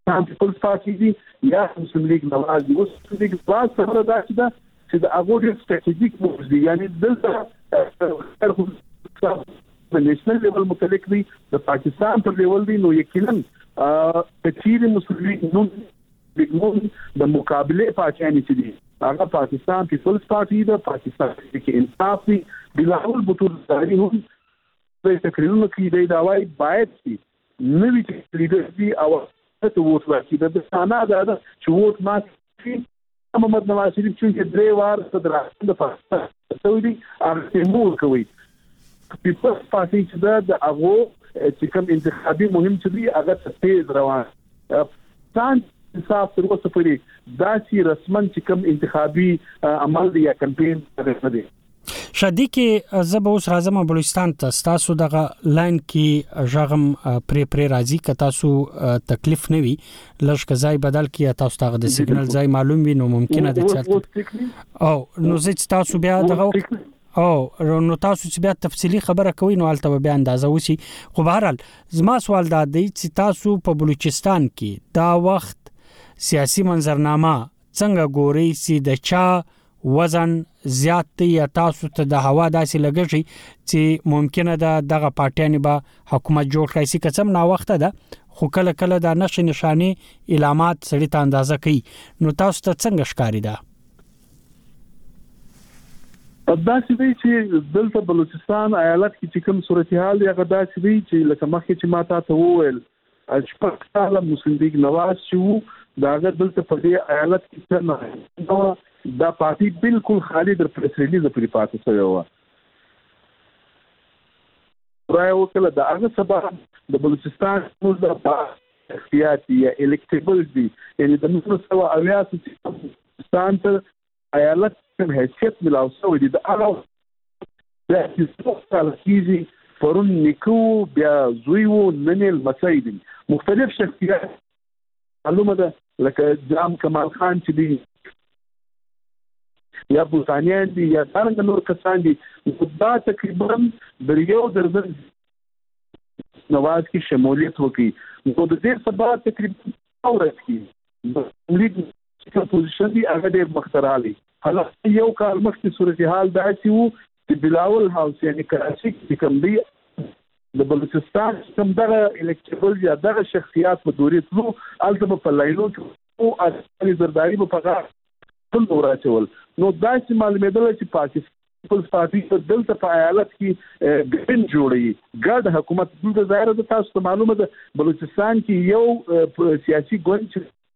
پاکستان پیپلز پارټي دي یا مسلم لیگ نواز دي. اوس مسلم لیگ نواز خبره دا چې د هغه ډېر ستراتیژیک موو دي، یعنی دلته د نېشنل لیول متعلق دي، د پاکستان پر لیول دي. نو یقینا کچیر مسلم لیگ نو د مقابله پاکستاني چې دي هغه پاکستان پیپلز پارټي ده، پاکستان کې انصاف دي. بلاول بطول داري هم په تقریرونو کې دی دا وايي باید چې نوی لیډر دي او ته ووټ ورکړي. د ثانا دا چې ووټ ماکي محمد نواز شریف چې درې وار صدر اعظم د پاکستان سعودي هغه مول کوي. پیپلز پارټي چې د هغه چې کوم انتخابي مهم چې دی هغه تیز روان ځان انصاف تر اوسه پورې داسې رسمن چې کوم انتخابي عمل دی یا کمپاین نه دی. شادي کې زب اوس راځم بلوچستان ته تاسو دغه لاین کې ژغم پری راځي که تاسو تکلیف نه وي لږ کزای بدل کې تاسو ته د سیګنل ځای معلوم وي نو ممکنه ده چې او نو زه تاسو بیا دغه او نو تاسو چې بیا تفصیلی خبره کوي نو البته بیا اندازه وسی. خو بهرحال زما سوال دا دی چې تاسو په بلوچستان کې دا وخت سیاسي منظرنامه څنګه ګوري چې د چا وزن زیات دی یا تاسو ته د هوا داسې لګږي چې ممکنه ده دغه پارټیان به حکومت جوړ کړي چې کسم نا وخت ده خو کله کله د نشانه علامات سړی ته اندازه کوي نو تاسو ته څنګه ښکاری ده؟ داسې دی چې دلته بلوچستان ایالت کې چې کوم صورتحال دی هغه داسې دی چې لکه مخکې چې ما تاسو وویل شپږ کاله مسلم لیگ نواز چې داغه دلته په دې ایالت کې څنګه دا پارټي بالکل خالي در پریس ریلیز په پاتې شوی و. راي وکړه د هغه سبب د بلوچستان د اختیاري یا الیکټیبل دي یعنی د 1980 پاکستان ته ایالت کوم حیثیت ملاو شوی دی د هغه د هیڅ کیږي پرون نیکو بیا زویو ننل مسایدي مختلف شخصیات معلومه ده لکه جام کمال خان چې دی یا بوتانیان دي یا څنګه نور کسان دي دا تقریبا د یو درځ نواز کې شمولیت وکړي نو د دې سبب تقریبا اورت کې د لیگ چې پوزیشن دی هغه ډېر مخترالي. حالا یو کال مخکې صورتحال دا چې بلاول هاوس یعنی کراچي کې کوم دی د بلوچستان کوم دغه الیکټیبل یا دغه شخصیات په دوري تلو البته په لاینو او اصلي زرداری په پغا ټول راچول نو دا چې معلومېدل چې پاکستان پیپلز پارټي په دلته په ایالت کې ګډ جوړي ګډ حکومت د ظاهر د تاسو ته معلومه ده بلوچستان کې یو سیاسي ګوند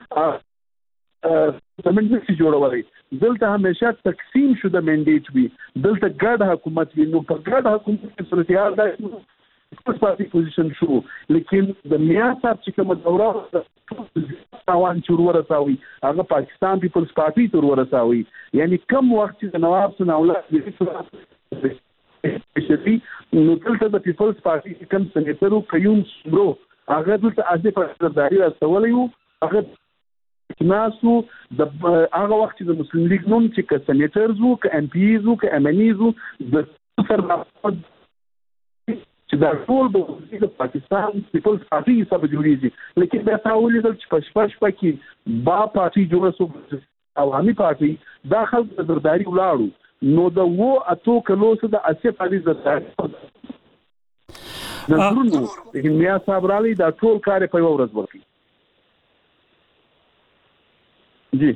چې جوړولای دلته همیشه تقسیم شوه د منډیټ وي دلته ګډ حکومت وي نو په ګډ حکومت کې صورتحال دا پیپلز پارټي پوزیشن شو لیکن د میا صاحب چې کوم دوره تاوان چې ورساوي هغه پاکستان پیپلز پارټي ته ورساوي یعنی کم وخت چې نواب څنګه اولاد نو دلته د پیپلز پارټي کوم سنیټرو قیوم سمرو هغه دلته اځه په سرداري راستولیو هغه ناسو د هغه وخت چې د مسلم لیگ نوم چې ک سنیټرز وو ک ام پیز وو ک ام ان ایز وو د سر چې دا ټول د پاکستان پیپلز پارټي حساب جوړیږي لیکن دا تاولې چې پښپش پکې با پارټي جوړه سو عوامي پارټي داخل د زرداری ولاړو نو د وو اتو کلو سره د اسف علي زرداری نظرونو لیکن میا صاحب رالی دا ټول کار په یو ورځ وکړي. جی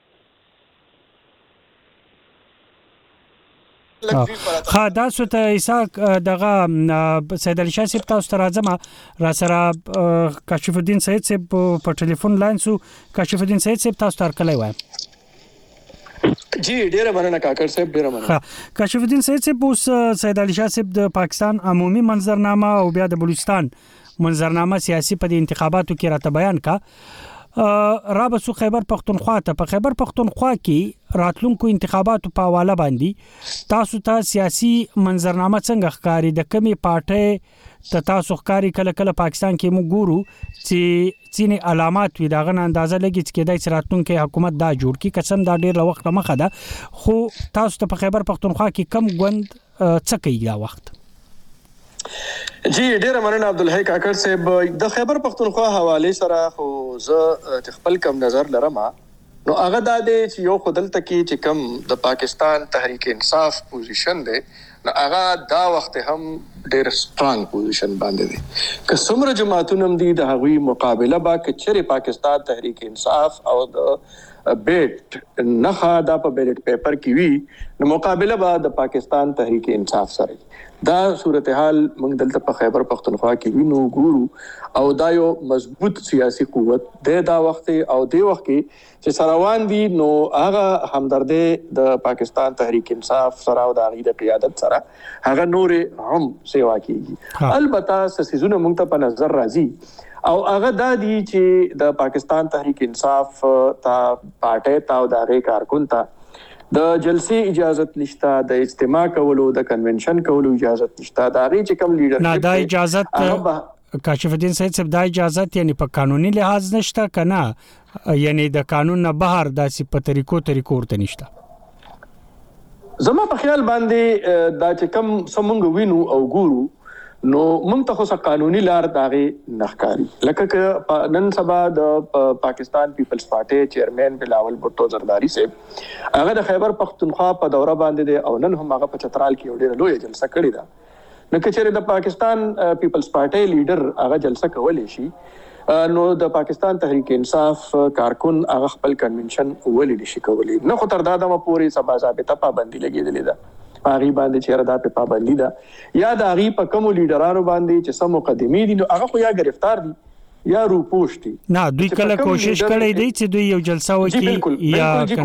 خادا سوت ایساق دغه سید علي شاه صاحب تاسو ته راځم را سره کاشف الدین سید صاحب په ټلیفون لاین سو کاشف الدین سید صاحب تاسو ته کله وای جی ډیره مننه کاکړ صاحب ډیره مننه. کاشف الدین سید صاحب اوس سید علي شاه صاحب د پاکستان عمومي منظرنامه او بیا د بلوچستان منظرنامه سیاسي په انتخاباتو کې راته بیان کا رابسو خیبر پختونخوا ته په خیبر پختونخوا کې راتلونکو انتخاباتو په حواله باندې تاسو ته سیاسي منظرنامه څنګه ښکاری د کمی پارټي تاسو ښکاری کله کله پاکستان کې موږ ګورو چې ځینې علامات وي داغه اندازه لګي چې کېدای شي راتلونکو حکومت دا جوړ کی قسم دا ډیر وخت مخه ده خو تاسو ته په خیبر پختونخوا کې کم غوند څه کوي دا وخت؟ جی ډیره مننه عبدالحی کاکړ صاحب د خیبر پختونخوا حواله سره خو زه خپل کم نظر لرم نو هغه د دې چې یو خدلته کې چې کم د پاکستان تحریک انصاف پوزیشن دی نو هغه دا وخت هم ډېر سترونګ پوزیشن باندې دی که څومره جماعتونه هم دي د هغوی مقابله با کې چېرې پاکستان تحریک انصاف او د بیټ نخا دا په بیلټ پیپر کې وي نو مقابله با د پاکستان تحریک انصاف سره دا صورتحال موږ دلته په خیبر پختونخوا کې وینو ګورو او دا یو مضبوط سیاسي قوت دی دا وخت او دی وخت کې چې سروان دي نو هغه همدردي د پاکستان تحریک انصاف سره او د هغې د قیادت سره هغه نورې هم سیوا کیږي البته سیزونه موږ ته په نظر راځي او هغه دا دي چې د پاکستان تحریک انصاف تا پارټي تا او د هغې کارکون ته د جلسې اجازت نشته د اجتماع کولو د کنونشن کولو اجازت نشته دا غي چې کوم لیډر نه دا اجازت کاشف الدین سید صاحب دا اجازت یعنی په قانوني لحاظ نشته کنه یعنی د قانون نه بهر داسې په طریقو ورته نشته زما په خیال باندې دا چې کوم سمونګ وینو او ګورو نو موږ ته خو قانوني لار داغه نخکاری لکه نن سبا د پاکستان پیپلز پارټي چیرمن بلاول بوټو زرداری صاحب هغه د خیبر پختونخوا په دوره باندې دی او نن هم هغه په چترال کې وړي لوی جلسه کړې ده نو کچېره د پاکستان پیپلز پارټي لیډر هغه جلسه کولې شي نو د پاکستان تحریک انصاف کارکون هغه خپل کنونشن ولې نشي کولای نو خو تر دا دمه پوری سبا ضابطه پابندي لګېدلې ده هغه باندې چیرې دا په پابندي ده یا د هغه په کوم لیډرانو باندې چې سم مقدمي دي نو هغه خو یا گرفتار دي یا روپوش دي نه دوی کله کوشش کړی دی چې دوی یو جلسه وکړي یا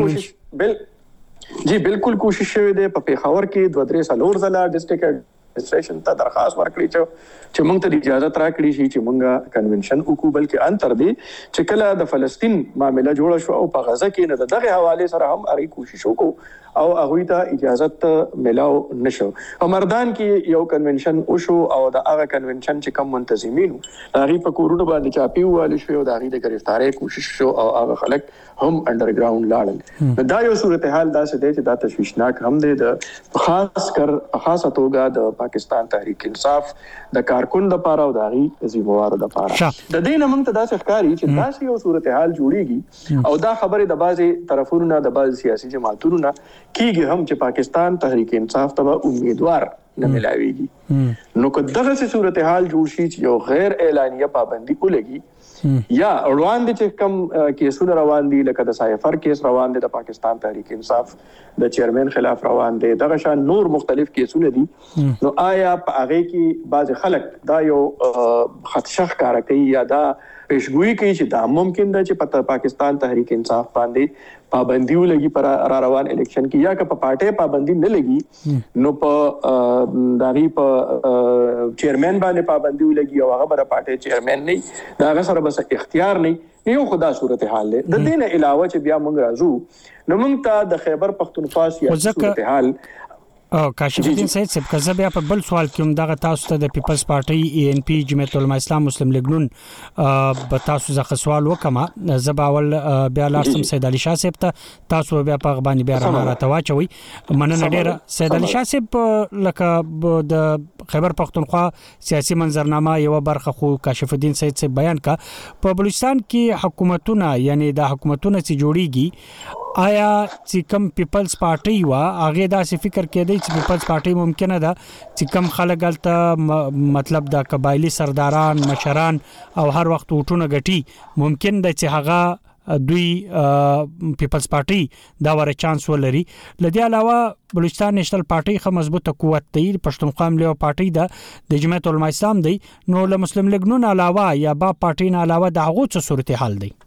کوشش بالکل کوشش شوی دی په پیښور کې 2-3 سالور زلا ډیسټریکټ ایڈمنسټریشن ته درخواست ورکړی چې موږ ته اجازه راکړي شي چې موږ کنونشن وکړو بلکې انتر دی چې کله د فلسطین معاملې جوړه شو او په غزه کې نه دغه حواله سره هم اړي کوشش وکړو او هغه ته اجازه ملاو نشو او مردان کې یو کنونشن وشو او د هغه کنونشن چې کوم منتظمینو هغه په کورونو باندې چاپی واله شو او د هغه د گرفتاری کوشش شو او هغه خلک هم انډرګراوند لاړل دا یو صورتحال دا څه دی چې دا تشویشناک هم دی د خاصه توګه د پاکستان تحریک انصاف د کارکون د پاره او د هغه ذمہوارو د پاره د دې نمنګ ته دا ښکاری چې دا یو صورتحال جوړیږي او دا خبره د بازي طرفونو نه د بازي سیاسي جماعتونو نه کیږي هم چې پاکستان تحریک انصاف ته امیدوار نه ملاويږي نو که دغه صورتحال جوړ شي چې یو غیر اعلانیه پابندي ولګي یا روان دي چې کوم کیسونه روان دي لکه د سایفر کیس روان دي د پاکستان تحریک انصاف د چیرمن خلاف روان دي دغه شان نور مختلف کیسونه دي نو آیا په هغه کې بعض خلک دا یو خدشه کار کوي یا دا پیشګوئی کوي چې دا ممکن ده چې په پاکستان تحریک انصاف باندې پابندي ولګي پر روان الیکشن کې یا که په پارټي پابندي نه لګي نو په داغي په چیرمن باندې پابندي ولګي او هغه پر پارټي چیرمن نه دا سره بس اختیار نه یو خدا صورتحال ده د دې نه علاوه چې بیا موږ راځو نو موږ ته د خیبر پختونخوا سیاسي صورتحال او کاشف الدین سید صاحب که زه بیا په بل سوال کې هم دغه تاسو ته د پیپلز پارټي ای ان پی جمعیت العلماء اسلام مسلم لیگ نون به تاسو ځکه سوال وکم زه به اول بیا لارسم سید علي شاه صاحب ته تاسو بیا په غبانی بیا راته واچوي مننه ډیره سید علي شاه صاحب لکه د خیبر پختونخوا سیاسي منظرنامه یو برخه خو کاشف الدین سید صاحب بیان کا په بلوچستان کې حکومتونه یعنی د حکومتونه چې جوړیږي آیا چې کوم پیپلز پارټي وا هغه داسې فکر کېدی چې پیپلز پارټي ممکنه ده چې کوم خلک غلطه مطلب د قبایلی سرداران مشران او هر وخت وټونه غټي ممکن ده چې هغه دوی پیپلز پارټي دا وره چانس ولري لدی علاوه بلوچستان نېشنل پارټي خو مضبوطه قوت دی پښتونخوا ملي پارټي ده د جمعیت العلماء اسلام دی نو له مسلم لیگ نون علاوه یا با پارټي نه علاوه د هغه څه صورتحال دی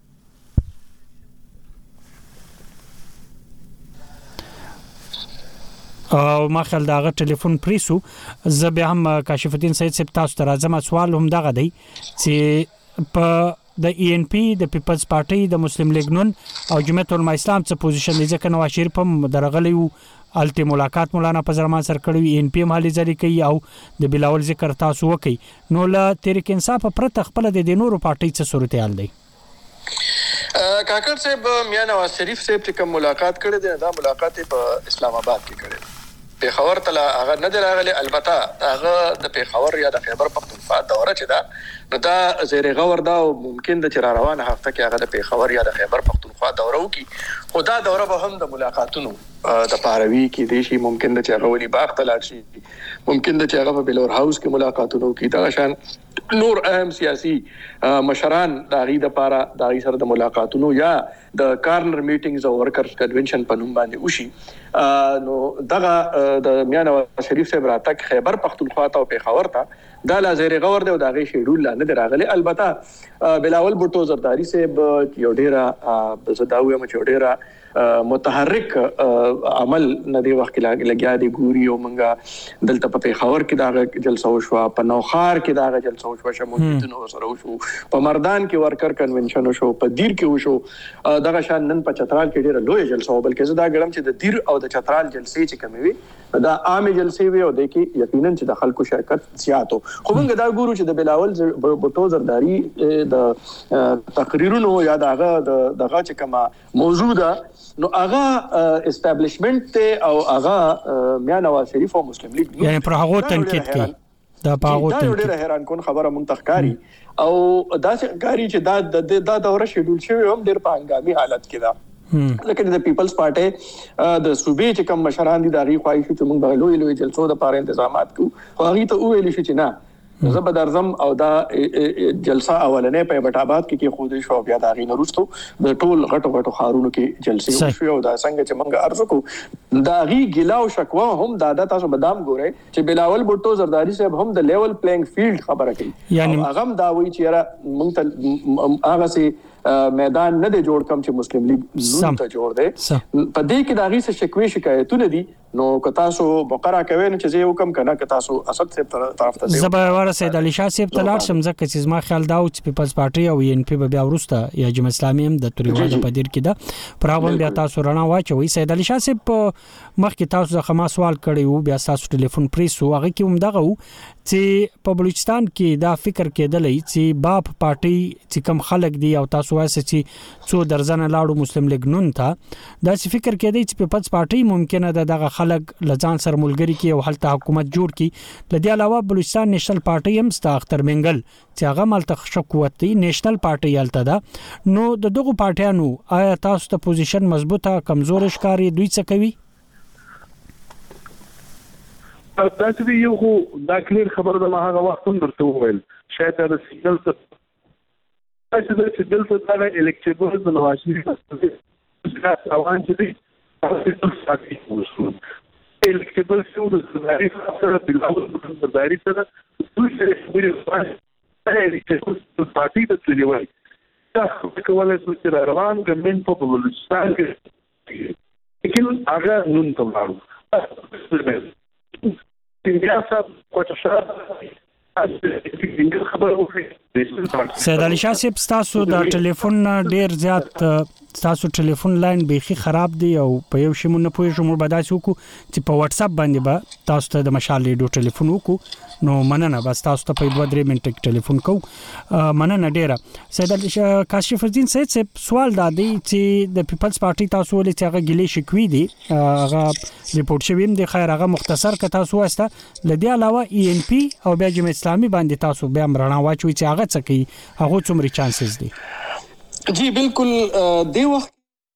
او ما خل داغه ټلیفون پریسو زه به هم کاشف الدین سید صاحب تاسو ته راځم سوال هم دغه دی چې په د ای ان پی د پیپلز پارټي د مسلم لیگ نون او جمعیت العلماء اسلام څخه پوزیشن دی ځکه نواز شریف هم درغلی الټی ملاقات مولانا فضلرحمان سره کړی ای ان پی هم حالي ځری کوي او د بلاول ذکر تاسو وکي نو له تحریک انصاف پرته خپل د نورو پارټي څخه صورتحال دی کاکړ صاحب میاں نواز شریف صاحب چې کوم ملاقات کړی دی دا ملاقات په اسلام آباد کې کړی پیښور ته هغه نه دراغلي. البته هغه د پیښور یا د خیبر پختونخوا دوره چې دا نو دا زیر غور دا ممکن د چر روانه هفته کې هغه د پیښور یا د خیبر پختونخوا دوره وکي. خو دا دوره به هم د ملاقاتونو د پاروي کې د شي ممکن د چغه ولي باغ ته لاړ شي, ممکن د چغه په بلور هاوس کې ملاقاتونو کې دا شان نور اهم سیاسي مشران د غي د پاره د غي سره د ملاقاتونو یا د کارنر میټینګز او ورکرز کنونشن په نوم باندې وشي. نو دغه د میاں نواز شریف صاحب راتک خیبر پختونخوا ته او پیښور ته دا لا زیر غور دی او دا غي شیډول نه دراغلي. البته بلاول بوټو زرداری صاحب یو ډیره زداوی مچوډیره متحرک عمل نه دی وخت لګیا دی ګوري او منګه دلته په پیښور کې دا جلسه وشو, په نوخار کې دا جلسه وشو, شمولیتونو سره وشو, په مردان کې ورکر کنونشن وشو, په دیر کې وشو, دغه شان نن په چترال کې ډیره لوی جلسه و. بلکې زه دا ګړم چې د دیر او د چترال جلسې چې کمی وي دا عام جلسې وي او د کې یقینا چې د خلکو شرکت زیاتو. خو موږ دا ګورو چې د بلاول بوټو زرداری د تقریرونو یا دغه چې کومه موضوع ده نو هغه اسټابلیشمنت ته او هغه میاں نواز شریف او مسلم لیگ یعنی پر هغه تنقید کوي. دا په هغه تنقید ډیره حیران کون خبره منتخکاری او دا څنګه چې دا دوره شیډول شوی هم ډیر په هنګامي حالت کې ده. لکه د پیپلز پارټي د صوبې چې کوم مشران دي دا غي خواهش چې موږ به لوی جلسو د پاره تنظیمات کوو, خو هغه ته ویل شي چې نه زه به درځم او دا جلسه اولنې په بټاباد کې خودي شو, بیا دا غي نورستو د ټول غټو خارونو کې جلسې وشو. او دا څنګه چې موږ ارزو کو دا غي ګلا او شکوا هم دا تاسو بدام ګورئ چې بلاول بوټو زرداری صاحب هم د لیول پلینګ فیلډ خبره کوي. یعنی هغه هم دا وایي چې موږ ته هغه سي میدان نه دی جوړ کم چې مسلم لیگ نون ته جوړ دی. په دې کې دا غي څه شکوي شکایتونه دي نو که تاسو بقره کوي نو چې زه حکم کنه که تاسو اسد صاحب طرف ته زبر سید علي شاه صاحب تلار شمزه چې زما خیال دا او چې پیپلز پارټي او ان پی بیا ورسته یا جمهوریت اسلامي هم د توریواله په دیر کې دا پراون بیا تاسو رڼا واچوي. سید علي شاه صاحب مخکې تاسو ځخه ما سوال کړی وو, بیا تاسو ټلیفون پریسو هغه کې هم دغه چې په بلوچستان کې دا فکر کېدلې چې باپ پارټي چې کم خلک دي او تاسو واسه چې څو درزنه لاړو مسلم لیگ نون ته دا چې فکر کېدی چې پیپلز پارټي ممکنه ده دغه خلک لځان سر ملګری کې او حالت حکومت جوړ کی. لدی علاوه بلوچستان نېشنل پارټي هم ستا اختر منګل چې هغه ملته شکوت دی نېشنل پارټي یالته ده. نو د دغه پارټیانو آیا تاسو ته پوزیشن مضبوطه کمزور ښکاری دوی څه کوي؟ دا چې یو دا کلیر خبره ده ما هغه وخت هم درته وویل شاید دا سیګنل ته چې دلته دا الکټریبل د نواز شریف روان چې دی هغه ساتي وسو الکټریبل شو د زماري سره بلاول زرداری سره ټول څه خبرې وایي الکټریبل پارټي د تلوي دا کوله چې روان ګمن په بلوچستان کې لیکن هغه نون ته لاړو سید علي شاه صاحب تاسو د ټلیفون ډیر زیات تاسو ټلیفون لاین بیخي خراب دی او په یو شی مونږ نه پوهیږو موږ به داسې وکړو چې په واتس اپ باندې به تاسو ته د مشال ریډیو ټلیفون وکړو. نو مننه بس تاسو ته په 2-3 منټه ټلیفون کوو. مننه ډیره. سید علي کاشف الدین صاحب سوال دا دی چې د پیپلز پارټي تاسو ولې چې هغه ګلې شکوي دي هغه ریپورت شوی دی خیر هغه مختصر ک تاسو واسطه لدی علاوه ای ان پی او بیا جمهوریت اسلامي باندې تاسو بیا مرنا واچوي چې هغه څه کوي هغه څومره چانسز دي؟ جی بالکل دی وخت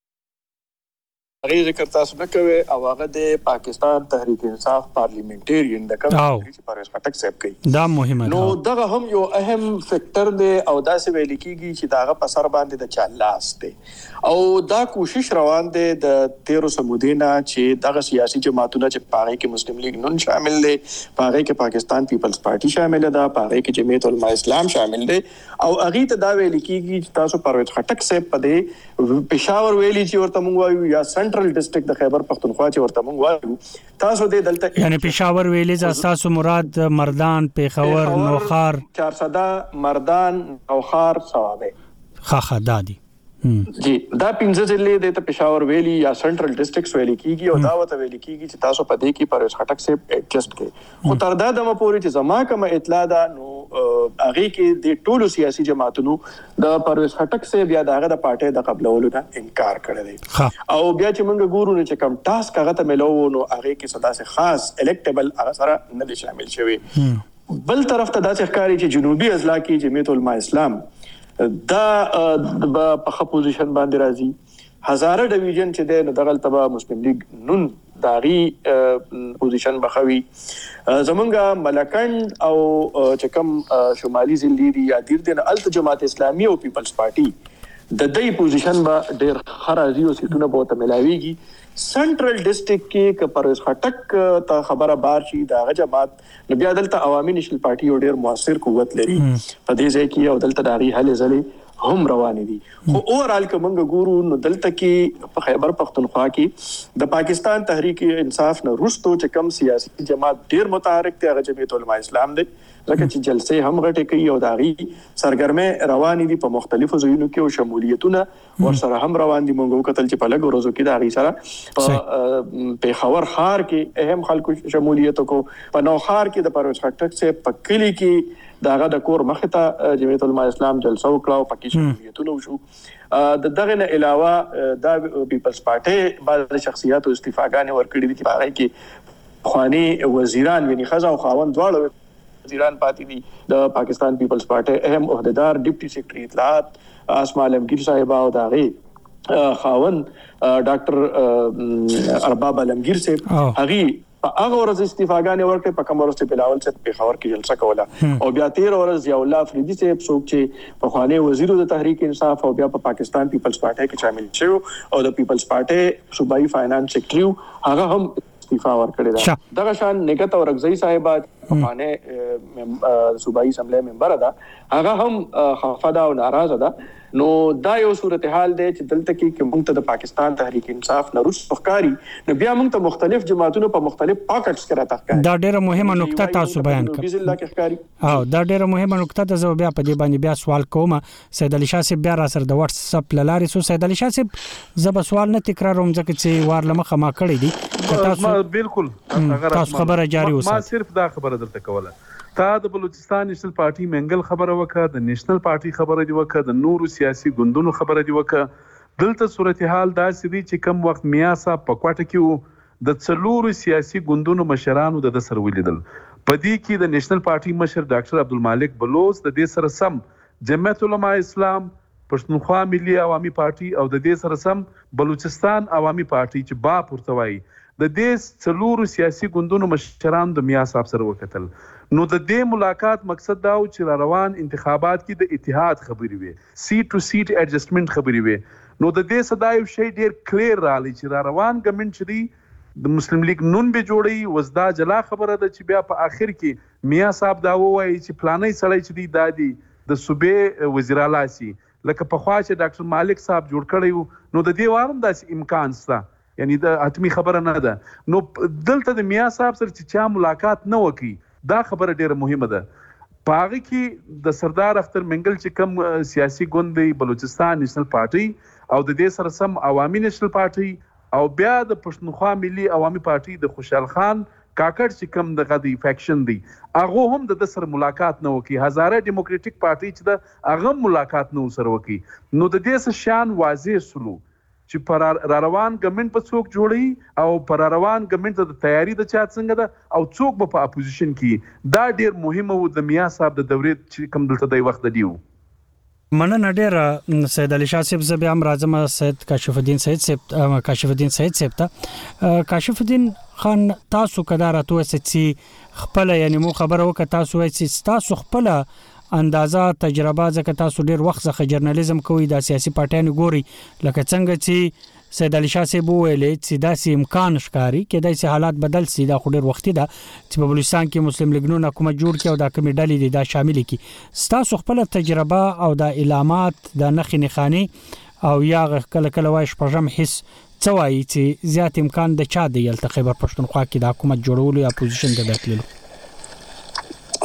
هغه ذکر تاسو نه کوي او هغه د پاکستان تحریک انصاف پارلیمنټریان د کوم چې پرېس خټک صاحب کوي دا مهمه نو دغه هم یو اهم فیکٹر دی او دا څه ویل کیږي چې داغه په سر باندې د چالاس دی او دا کوشش روان دی د 13 سمودینا چې دغه سیاسي جماعتونه چې پاره کې مسلم لیگ نون شامل دي پاره کې پاکستان پیپلز پارټي شامل ده پاره کې جمعیت علماء اسلام شامل دي او هغه ته دا ویل کیږي چې تاسو پرویز خټک صاحب په دې پېښور ویلي چې ورته مونږ وایو یا سنټرل ډسټریکټ د خیبر پختونخوا چې ورته مونږ وایو تاسو دې دلته یعنی پېښور ویلي تاسو مراد مردان پېښور نوخار 400 مردان نوخار ثوابه خاخه دادي جی دا پنځه ضلع د پېښور ویلي یا سنټرل ډسټریکټس ویلي کیږي او دا وته ویلي کیږي چې تاسو په دې کې پرویز خټک صاحب ایڈجسټ کړئ خو تر دا دمه پورې چې زما کوم اطلاع ده نو هغه کې د ټولو سیاسي جماعتونو د پرویز خټک سے بیا دغه د پارټي د قبلولو نه انکار کړی دی او بیا چې موږ ګورو چې کوم ټاسک هغه ته ملو نو هغه کې صدا سه خاص الیکټیبل هغه سره نه دي شامل شوی. بل طرف ته دا ښکاری چې جنوبي اضلاع کې جمعیت العلماء اسلام دا په خپل پوزیشن باندې راځي. هزاره ډیویژن چې د دغه تبع مسلم لیگ نون داغي پوزیشن بخوي زمونږه ملکند او چې کوم شمالي زنديري یا دیر دین الت جماعت اسلامي او پیپلز پارټي د دې پوزیشن به ډېر خرازي او سیټونه به تملاويږي. سنټرل ډیسټریکټ کې ک پرویز خټک ته خبره بار شي دغه جماعت نو بیا دلته عوامي نېشنل پارټي او ډېر موثر قوت لري په دې ځای کې او دلته داغي حل زلي هم روان دي. خو اورال کومنګ ګورو نو دلته کې په خیبر پختونخوا کې د پاکستان تحریک انصاف نه روستو چې کم سیاسي جماعت ډیر متحرک دي هغه جمعیت العلماء اسلام دي ځکه چې جلسې هم غټه کوي او داغي سرګرمه روان دي په مختلفو ځایونو کې او شمولیتونه ورسره هم روان دي. مونږ کتل چې په لګ ورځو کې داغي سره په خاور خار کې اهم خلکو شمولیت کو په نو خار کې د پرویز خټک سے په کلی کې داغه د کور مخه ته جمعیت العلماء اسلام جلسه وکړه او پکې شمولیتونه وشو. دغه نه علاوه د پیپلز پارټي بعض شخصیات او استعفاګانې ورکړي دي چې هغه کې خواني وزیران یعنی خزا او خاوند دواړه وزیران پاتې دي. د پاکستان پیپلز پارټي اهم عہدیدار ډیپټي سیکریټری اطلاعات اسماء علمگیر صاحب او داغه خاوند ډاکټر ارباب علمگیر صاحب هغه هغه ورځ استعفاګانې ورکړې په کوم ورځ په لاول څخه په خبر کې جلسه کوله او بیا 13 ورځ ضیاء الله افریدي صاحب څوک چې په خواني وزیر د تحریک انصاف او بیا په پاکستان پیپلز پارټي کې شامل شو او د پیپلز پارټي صوبایي فاینانس سیکریټری هغه هم استعفا ورکړی دا. دغه شان نګت او رغزي صاحب په خواني صوبایي اسمبلی ممبر ده هغه هم خفه او ناراضه ده. نو دا یو صورتحال دی چې دلته کې موږ ته د پاکستان تحریک انصاف نه روس فخکاری نو بیا موږ ته مختلف جماعتونو په مختلف پاکټس کې راځي. دا ډیره مهمه نقطه تاسو بیان کړه او دا ډیره مهمه نقطه ده. زه بیا په دې باندې بیا سوال کوم. سید علي شاه صاحب بیا را سره د واتس اپ لارې سو سید علي شاه صاحب زه به سوال نه تکراروم ځکه چې وارلمه خما کړی دي تاسو بالکل تاسو خبره جاری وساتئ. ما صرف دا خبره درته کوله تا د بلوچستان نېشنل پارټي منګل خبره وکړه د نېشنل پارټي خبره دی وکړه د نورو سیاسي ګوندونو خبره دی وکړه. دلته صورتحال دا سدي چې کم وخت میا صاحب په کوټه کې د څلورو سیاسي ګوندونو مشرانو د سر ولیدل. په دې کې د نېشنل پارټي مشر ډاکټر عبدالمالک بلوچ د دې سره سم جمعیت العلماء اسلام پښتونخوا ملي عوامي پارټي او د دې سره سم بلوچستان عوامي پارټي چې با پورتوي د دې څلورو سیاسي ګوندونو مشران د میا صاحب سره وکتل. نو د دې ملاقات مقصد دا و چې روان انتخابات کې د اتحاد خبرې وي سیټ ټو سیټ ایڈجسټمنټ خبرې وي. نو د دې صدايو شی ډیر کلیر رالی چې روان ګمنټ چې د مسلم لیگ نون به جوړي وزدا جلا خبره ده چې بیا په اخر کې میا صاحب دا وایي چې پلانې سړی چې دی دادی د صوبې وزیر اعلی سي لکه په خوا چې ډاکټر مالک صاحب جوړ کړی نو د دې وارم داسې امکان شته یعنی د اتمی خبره نه ده. نو دلته د میا صاحب سره چې چا ملاقات نه وکي دا خبره ډیره مهمه ده. پاغه کې د سردار اختر منګل چې کم سیاسي ګوند دی بلوچستان نېشنل پارټي او د دې سره سم عوامي نېشنل پارټي او بیا د پښتونخوا ملي عوامي پارټي د خوشحال خان کاکړ چې کم دغه دی فیکشن دی هغه هم د سره ملاقات نه وکي. هزاره ډیموکراټیک پارټي چې د هغه ملاقات نه سره وکي. نو د دې شان واضح سلو چې پر روان ګمنټ په څوک جوړي او پر روان ګمنټ د تیاری د چات څنګه ده او څوک په اپوزیشن کې دا ډیر مهمه و د میا صاحب د دورې چې کوم دلته د وخت دیو. مننه ډیر سید علي شاه صاحب زبې هم راځم سید کاشف الدین سید صاحب ته کاشف الدین خان تاسو کدارته وسې خپل یعنی مو خبره وکړه تاسو وایي تاسو خپل اندازه تجربه ځکه تاسو ډیر وخت ځخه جرنالیزم کوي د سیاسي پارټیانو ګوري لکه څنګه چې سید علي شاه صاحب ویلي چې داسې امکان ښکاری کې داسې حالات بدل سي دا خو ډیر وختي ده چې په بلوچستان کې مسلم لیگ نون حکومت جوړ کړي او دا کمی ډلې دي دا شامل کړي. تاسو خپل تجربه او د علامات د نخې نخاني او یا کله کله وایي شپږم حس څه وایي چې زیات امکان د چا دی یلته خیبر پښتونخوا کې د حکومت جوړولو یا اپوزیشن د داخلو.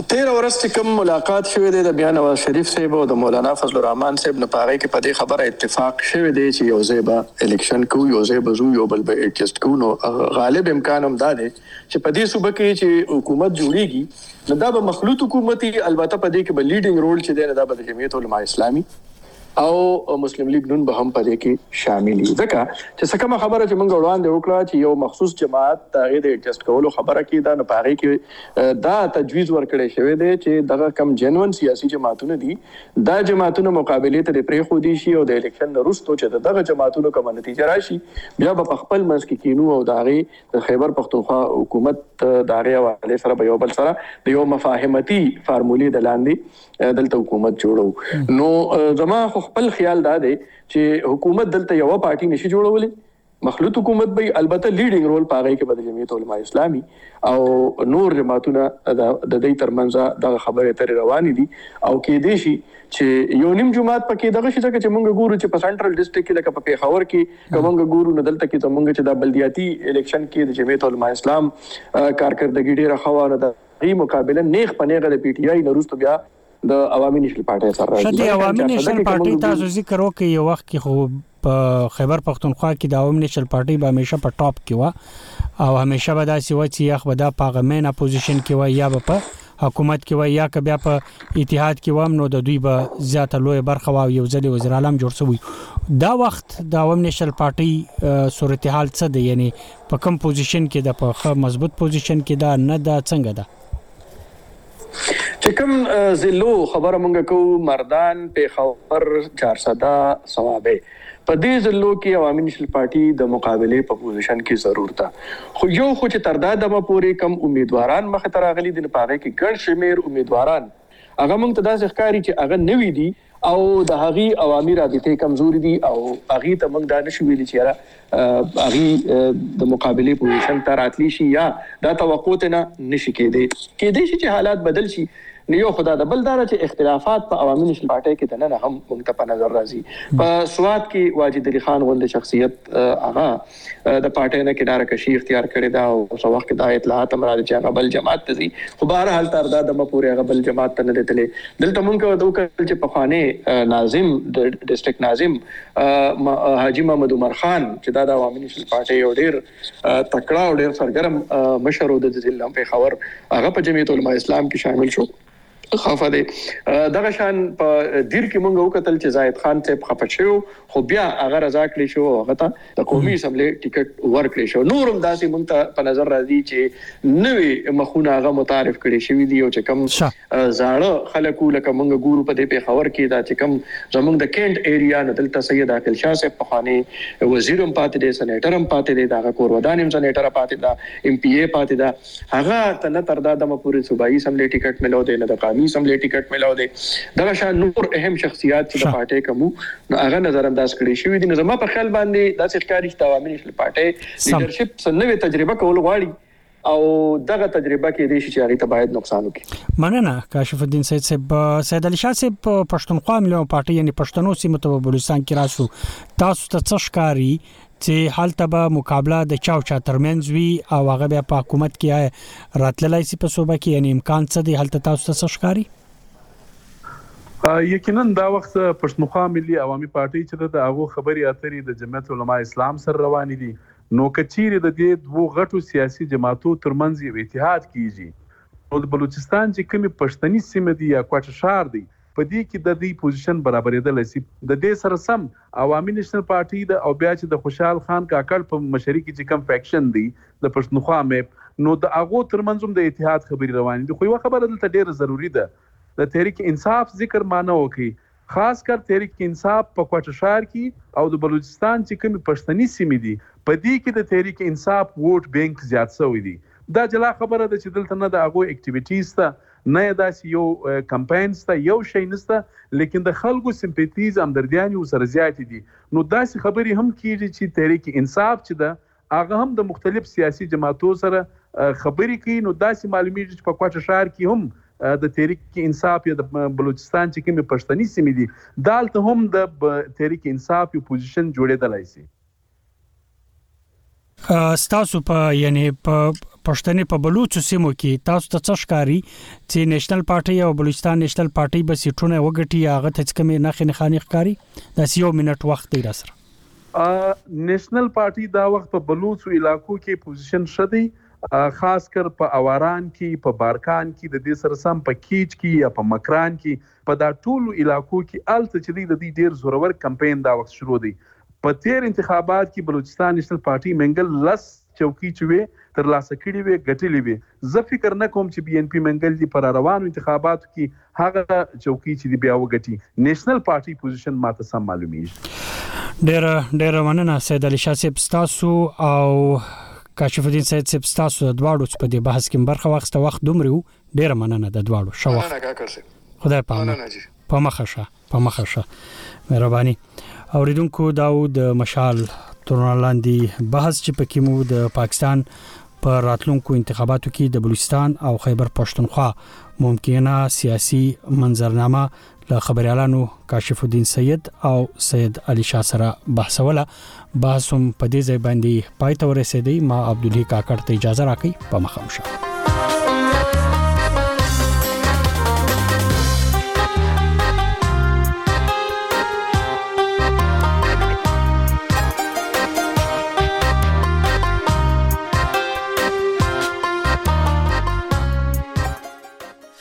13 ورځ چې کوم ملاقات شوی دی د بیا نواز شریف صاحب او د مولانا فضل الرحمن صاحب نه پاره کې په دې خبره اتفاق شوی دی چې یو ځای به الیکشن کوو، یو ځای به زو، یو بل به ایڈجسټ کوو. نو غالب امکان هم دا دی چې په دې صوبه کې چې حکومت جوړیږي نو دا به مخلوط حکومتي، البته په دې کې به لیډینګ رول چې دی دا به د جمعیت علماء اسلامي او مسلم لیگ نون به هم په دې کې شامل دي. ځکه چې څه کومه خبره چې موږ وړاندې وکړه چې یو مخصوص جماعت هغه د ایڈجسټ کولو خبره کې دا نه پاره کې دا تجویز ورکړی شوی دی چې دغه کم جنون سیاسي جماعتونه دي دا جماعتونه مقابله ته پرې خو دي شي او د الیکشن وروسته چې دغه جماعتونو کوم نتیجه راشي بیا په خپل منځ کې کینو او داغه د خیبر پختونخوا حکومت داغه حواله سره به یو بل سره د یو مفاهمتي فارمولې د لاندې دلته حکومت جوړو. نو زما خپل خیال دا دی چې حکومت دلته یو پارټي نشي جوړولې، مخلوط حکومت به البته لیډینګ رول پاغی کې به د جمعیت علماء اسلامي او نور جماعتونه د دې ترمنځ د خبرې تر روانې دي او کې دي شي چې یو نیم جماعت پکې دغه شي چې موږ ګورو چې په سنټرل ډیسټریکټ کې لکه په پیښور کې کومه ګورو نه دلته کې زمونږ چې د بلدیاتي الیکشن کې د جمعیت علماء اسلام کارکردګي ډیره خوانه ده غي مقابله نیغ پنیغه د پی ټی آی نورستو بیا د عوامي نېشنل پارټي سره راځي. د عوامي نېشنل پارټي تاسو ذکر وکړئ یو وخت کې خو په خیبر پختونخوا کې د عوامي نېشنل پارټي به همیشه په ټاپ کې و او همیشه به داسې و چې یخ به د پارلمان اپوزیشن کې و یا به په حکومت کې و یا که بیا په اتحاد کې و نو د دوی به زیاته لوی برخه و یو ځل وزیر اعظم جوړ شوی. دا وخت د عوامي نېشنل پارټي صورتحال څه دی، یعنی په کوم پوزیشن کې د په مضبوط پوزیشن کې دا نه دا څنګه ده؟ چې کوم زلو خبره مونږ کوو مردان پیښور 400 ثوابه په دې زلو کې عوامي نېشنل پارټي د مقابله په پوزیشن کې ضرور ده. خو یو خو چې تر دا دمه پورې کم امیدواران مخ ته راغلي دي په هغه کې ګڼ شمیر امیدواران هغه مونږ ته داسې ښکاري چې هغه نوي دي او د هغي عوامي رابطې کمزوري دي او هغه ته موږ دا نشو ویلي چې هغه د مقابله پوزیشن ته راتلی شي یا دا توقع ته نشي کېدی شي چې حالات بدل شي. نیو خدا د بلدار چې اختلافات په عوامي نېشنل پارټي کې د نن هم موږ ته په نظر راځي. په سواد کې واجد علي خان غوند شخصیت هغه د پارټي نه کډاره کشي اختیار کړی دا او څو وخت د اطلاعات امراض چې هغه بل جماعت ته دي خو بهر حال تر دا د مپوري هغه بل جماعت ته نه دتلې دلته موږ د وکړل چې په خانه ناظم د ډیسټریکټ ناظم حاجی محمد عمر خان چې دا د عوامي نېشنل پارټي یو ډیر تکړه او ډیر سرګرم مشر د ضلع پیښور هغه په جمعیت علماء اسلام کې شامل شو. خافه دي دغه شان په دیر کې مونږ وکتل چې زاهد خان ته خفه شو خو بیا هغه رضا کړی شو هغه ته د قومي اسمبلی ټیکټ ورکړی شو. نورم داسې مونږ ته په نظر راځي چې نوې مخونه هغه متعارف کړي شوی دی او چې کم زاړه خلکو لکه مونږ ګورو په دې پیښور کې دا چې کم زمونږ د کینټ ایریا نه دلته سید عاقل شاه صاحب په خانه وزیرم پاتې دی، سېنیټر هم پاتې دی، دا کور ودان هم سېنیټر پاتې دا ایم پی ای پاتې دا هغه ته نه تر دا د مپوري صوبایي اسمبلی ټیکټ ملو دی نه د اسمبلی ټیکټ ملاو دي. دغه شان نور اهم شخصیات چې د پارټي کوم نو هغه نظر انداز کړی شوی دي. نو زما په خیال باندې د ښکاری چې عوامي نېشنل پارټي لیډرشپ سنوي تجربه کول غواړي او دغه تجربه کې د شي چې هغه ته باید نقصان وکړي. مننه کاشف الدین سید صاحب. سید علي شاه صاحب پښتونخوا ملي پارټي یعنی پښتنو سیمه ته بلوچستان کې راسو تاسو ته څه ښکاری چې حالت به مقابله د چاو چا ترمنځ وي او هغه بیا په حکومت کې راتللای سي په صوبه کې، یعنی امکان څه دی حالت تاسو ته څه ښکاری؟ یقینا دا وخت پښتونخوا ملي عوامي پارټي چې د هغه خبري اترې د جمعیت علماء اسلام سره روان دي نو کچیر د دې دوه غټو سیاسي جماعتو ترمنځ یو اتحاد کیږي نو د بلوچستان چې کومي پښتني سیمه دي یا کوټ شهر دی په دې کې د دې پوزیشن برابرېدل شي. د دې سره سم عوامي نېشنل پارټي د او بیا چې د خوشحال خان کاکړ په مشرۍ کې چې کم فیکشن دی د پښتونخوا مې نو د هغه ترمنځ هم د اتحاد خبري روان دي. خو یو خبره دلته ډیره ضروری ده د تحریک انصاف ذکر مانه وکي خاص کر تحریک انصاف په کوټ شهر کې او د بلوچستان چې کوم پښتني سیمې دي په دې کې د تحریک انصاف ووټ بینک زیات شوی دی. دا جلا خبره ده چې دلته نه د هغه اکټیویټیز ته نه داسې یو کمپاینز ته یو شی نسته لیکن د خلکو سمپاتیز همدردیان سره زیات دي. نو داسې خبرې هم کیږي چې تحریک انصاف چې ده هغه هم د مختلف سیاسي جماعتو سره خبرې کوي. نو داسې معلومیږي چې په کوټ شهر کې هم د تحریک انصاف یا د بلوچستان چې کومه پښتني سیمې دي دالته هم د تحریک انصاف یو پوزیشن جوړېدلای شي. ستاسو په یعنی په پښتنې په بلوچ سیمو کې تاسو ته څه ښکاری چې نېشنل پارټي او بلوچستان نېشنل پارټي به سیټونه وګټي هغه ته څه نه خاني ښکاری د 1 منټ وخت دی راسره نېشنل پارټي دا وخت په بلوچ علاقو کې پوزیشن شدي خاص کر په اواران کې په بارکان کې د دې سره سم په کیچ کې یا په مکران کې په دا ټولو علاقو کې الته چې د دې ډیر زورور کمپاین دا وخت شروع دی په تیر انتخابات کې بلوچستان نېشنل پارټي منګل لس چوکي چې تر لاسه کړي وي ګټلې وي زه فکر نه کوم چې بي ان پی منګل دی پر روانو انتخاباتو کې هغه چوکي چې بیا وګټي نېشنل پارټي پوزیشن ماته سم معلومیږي ډېر مننه سید علي شاه صاحب تاسو او کاشف الدین سید صاحب تاسو د دواړو په دې بحث کې برخه واخسته وخت دومره ډېر مننه د دواړو شو وخت خدای په مخه شه مهرباني اوریدونکو داود مشال تورنلاندې بحث چې پکې مو د پاکستان پر راتلونکو انتخاباتو کې د بلوچستان او خیبر پښتونخوا ممکنه سیاسي منظرنامه له خبريالانو کاشف الدین سید او سید علي شاه سره بحثوله بحثم په دې ځای باندې پای ته ورسېدی ما عبدالله کاکړ ته اجازه راکړئ په مخه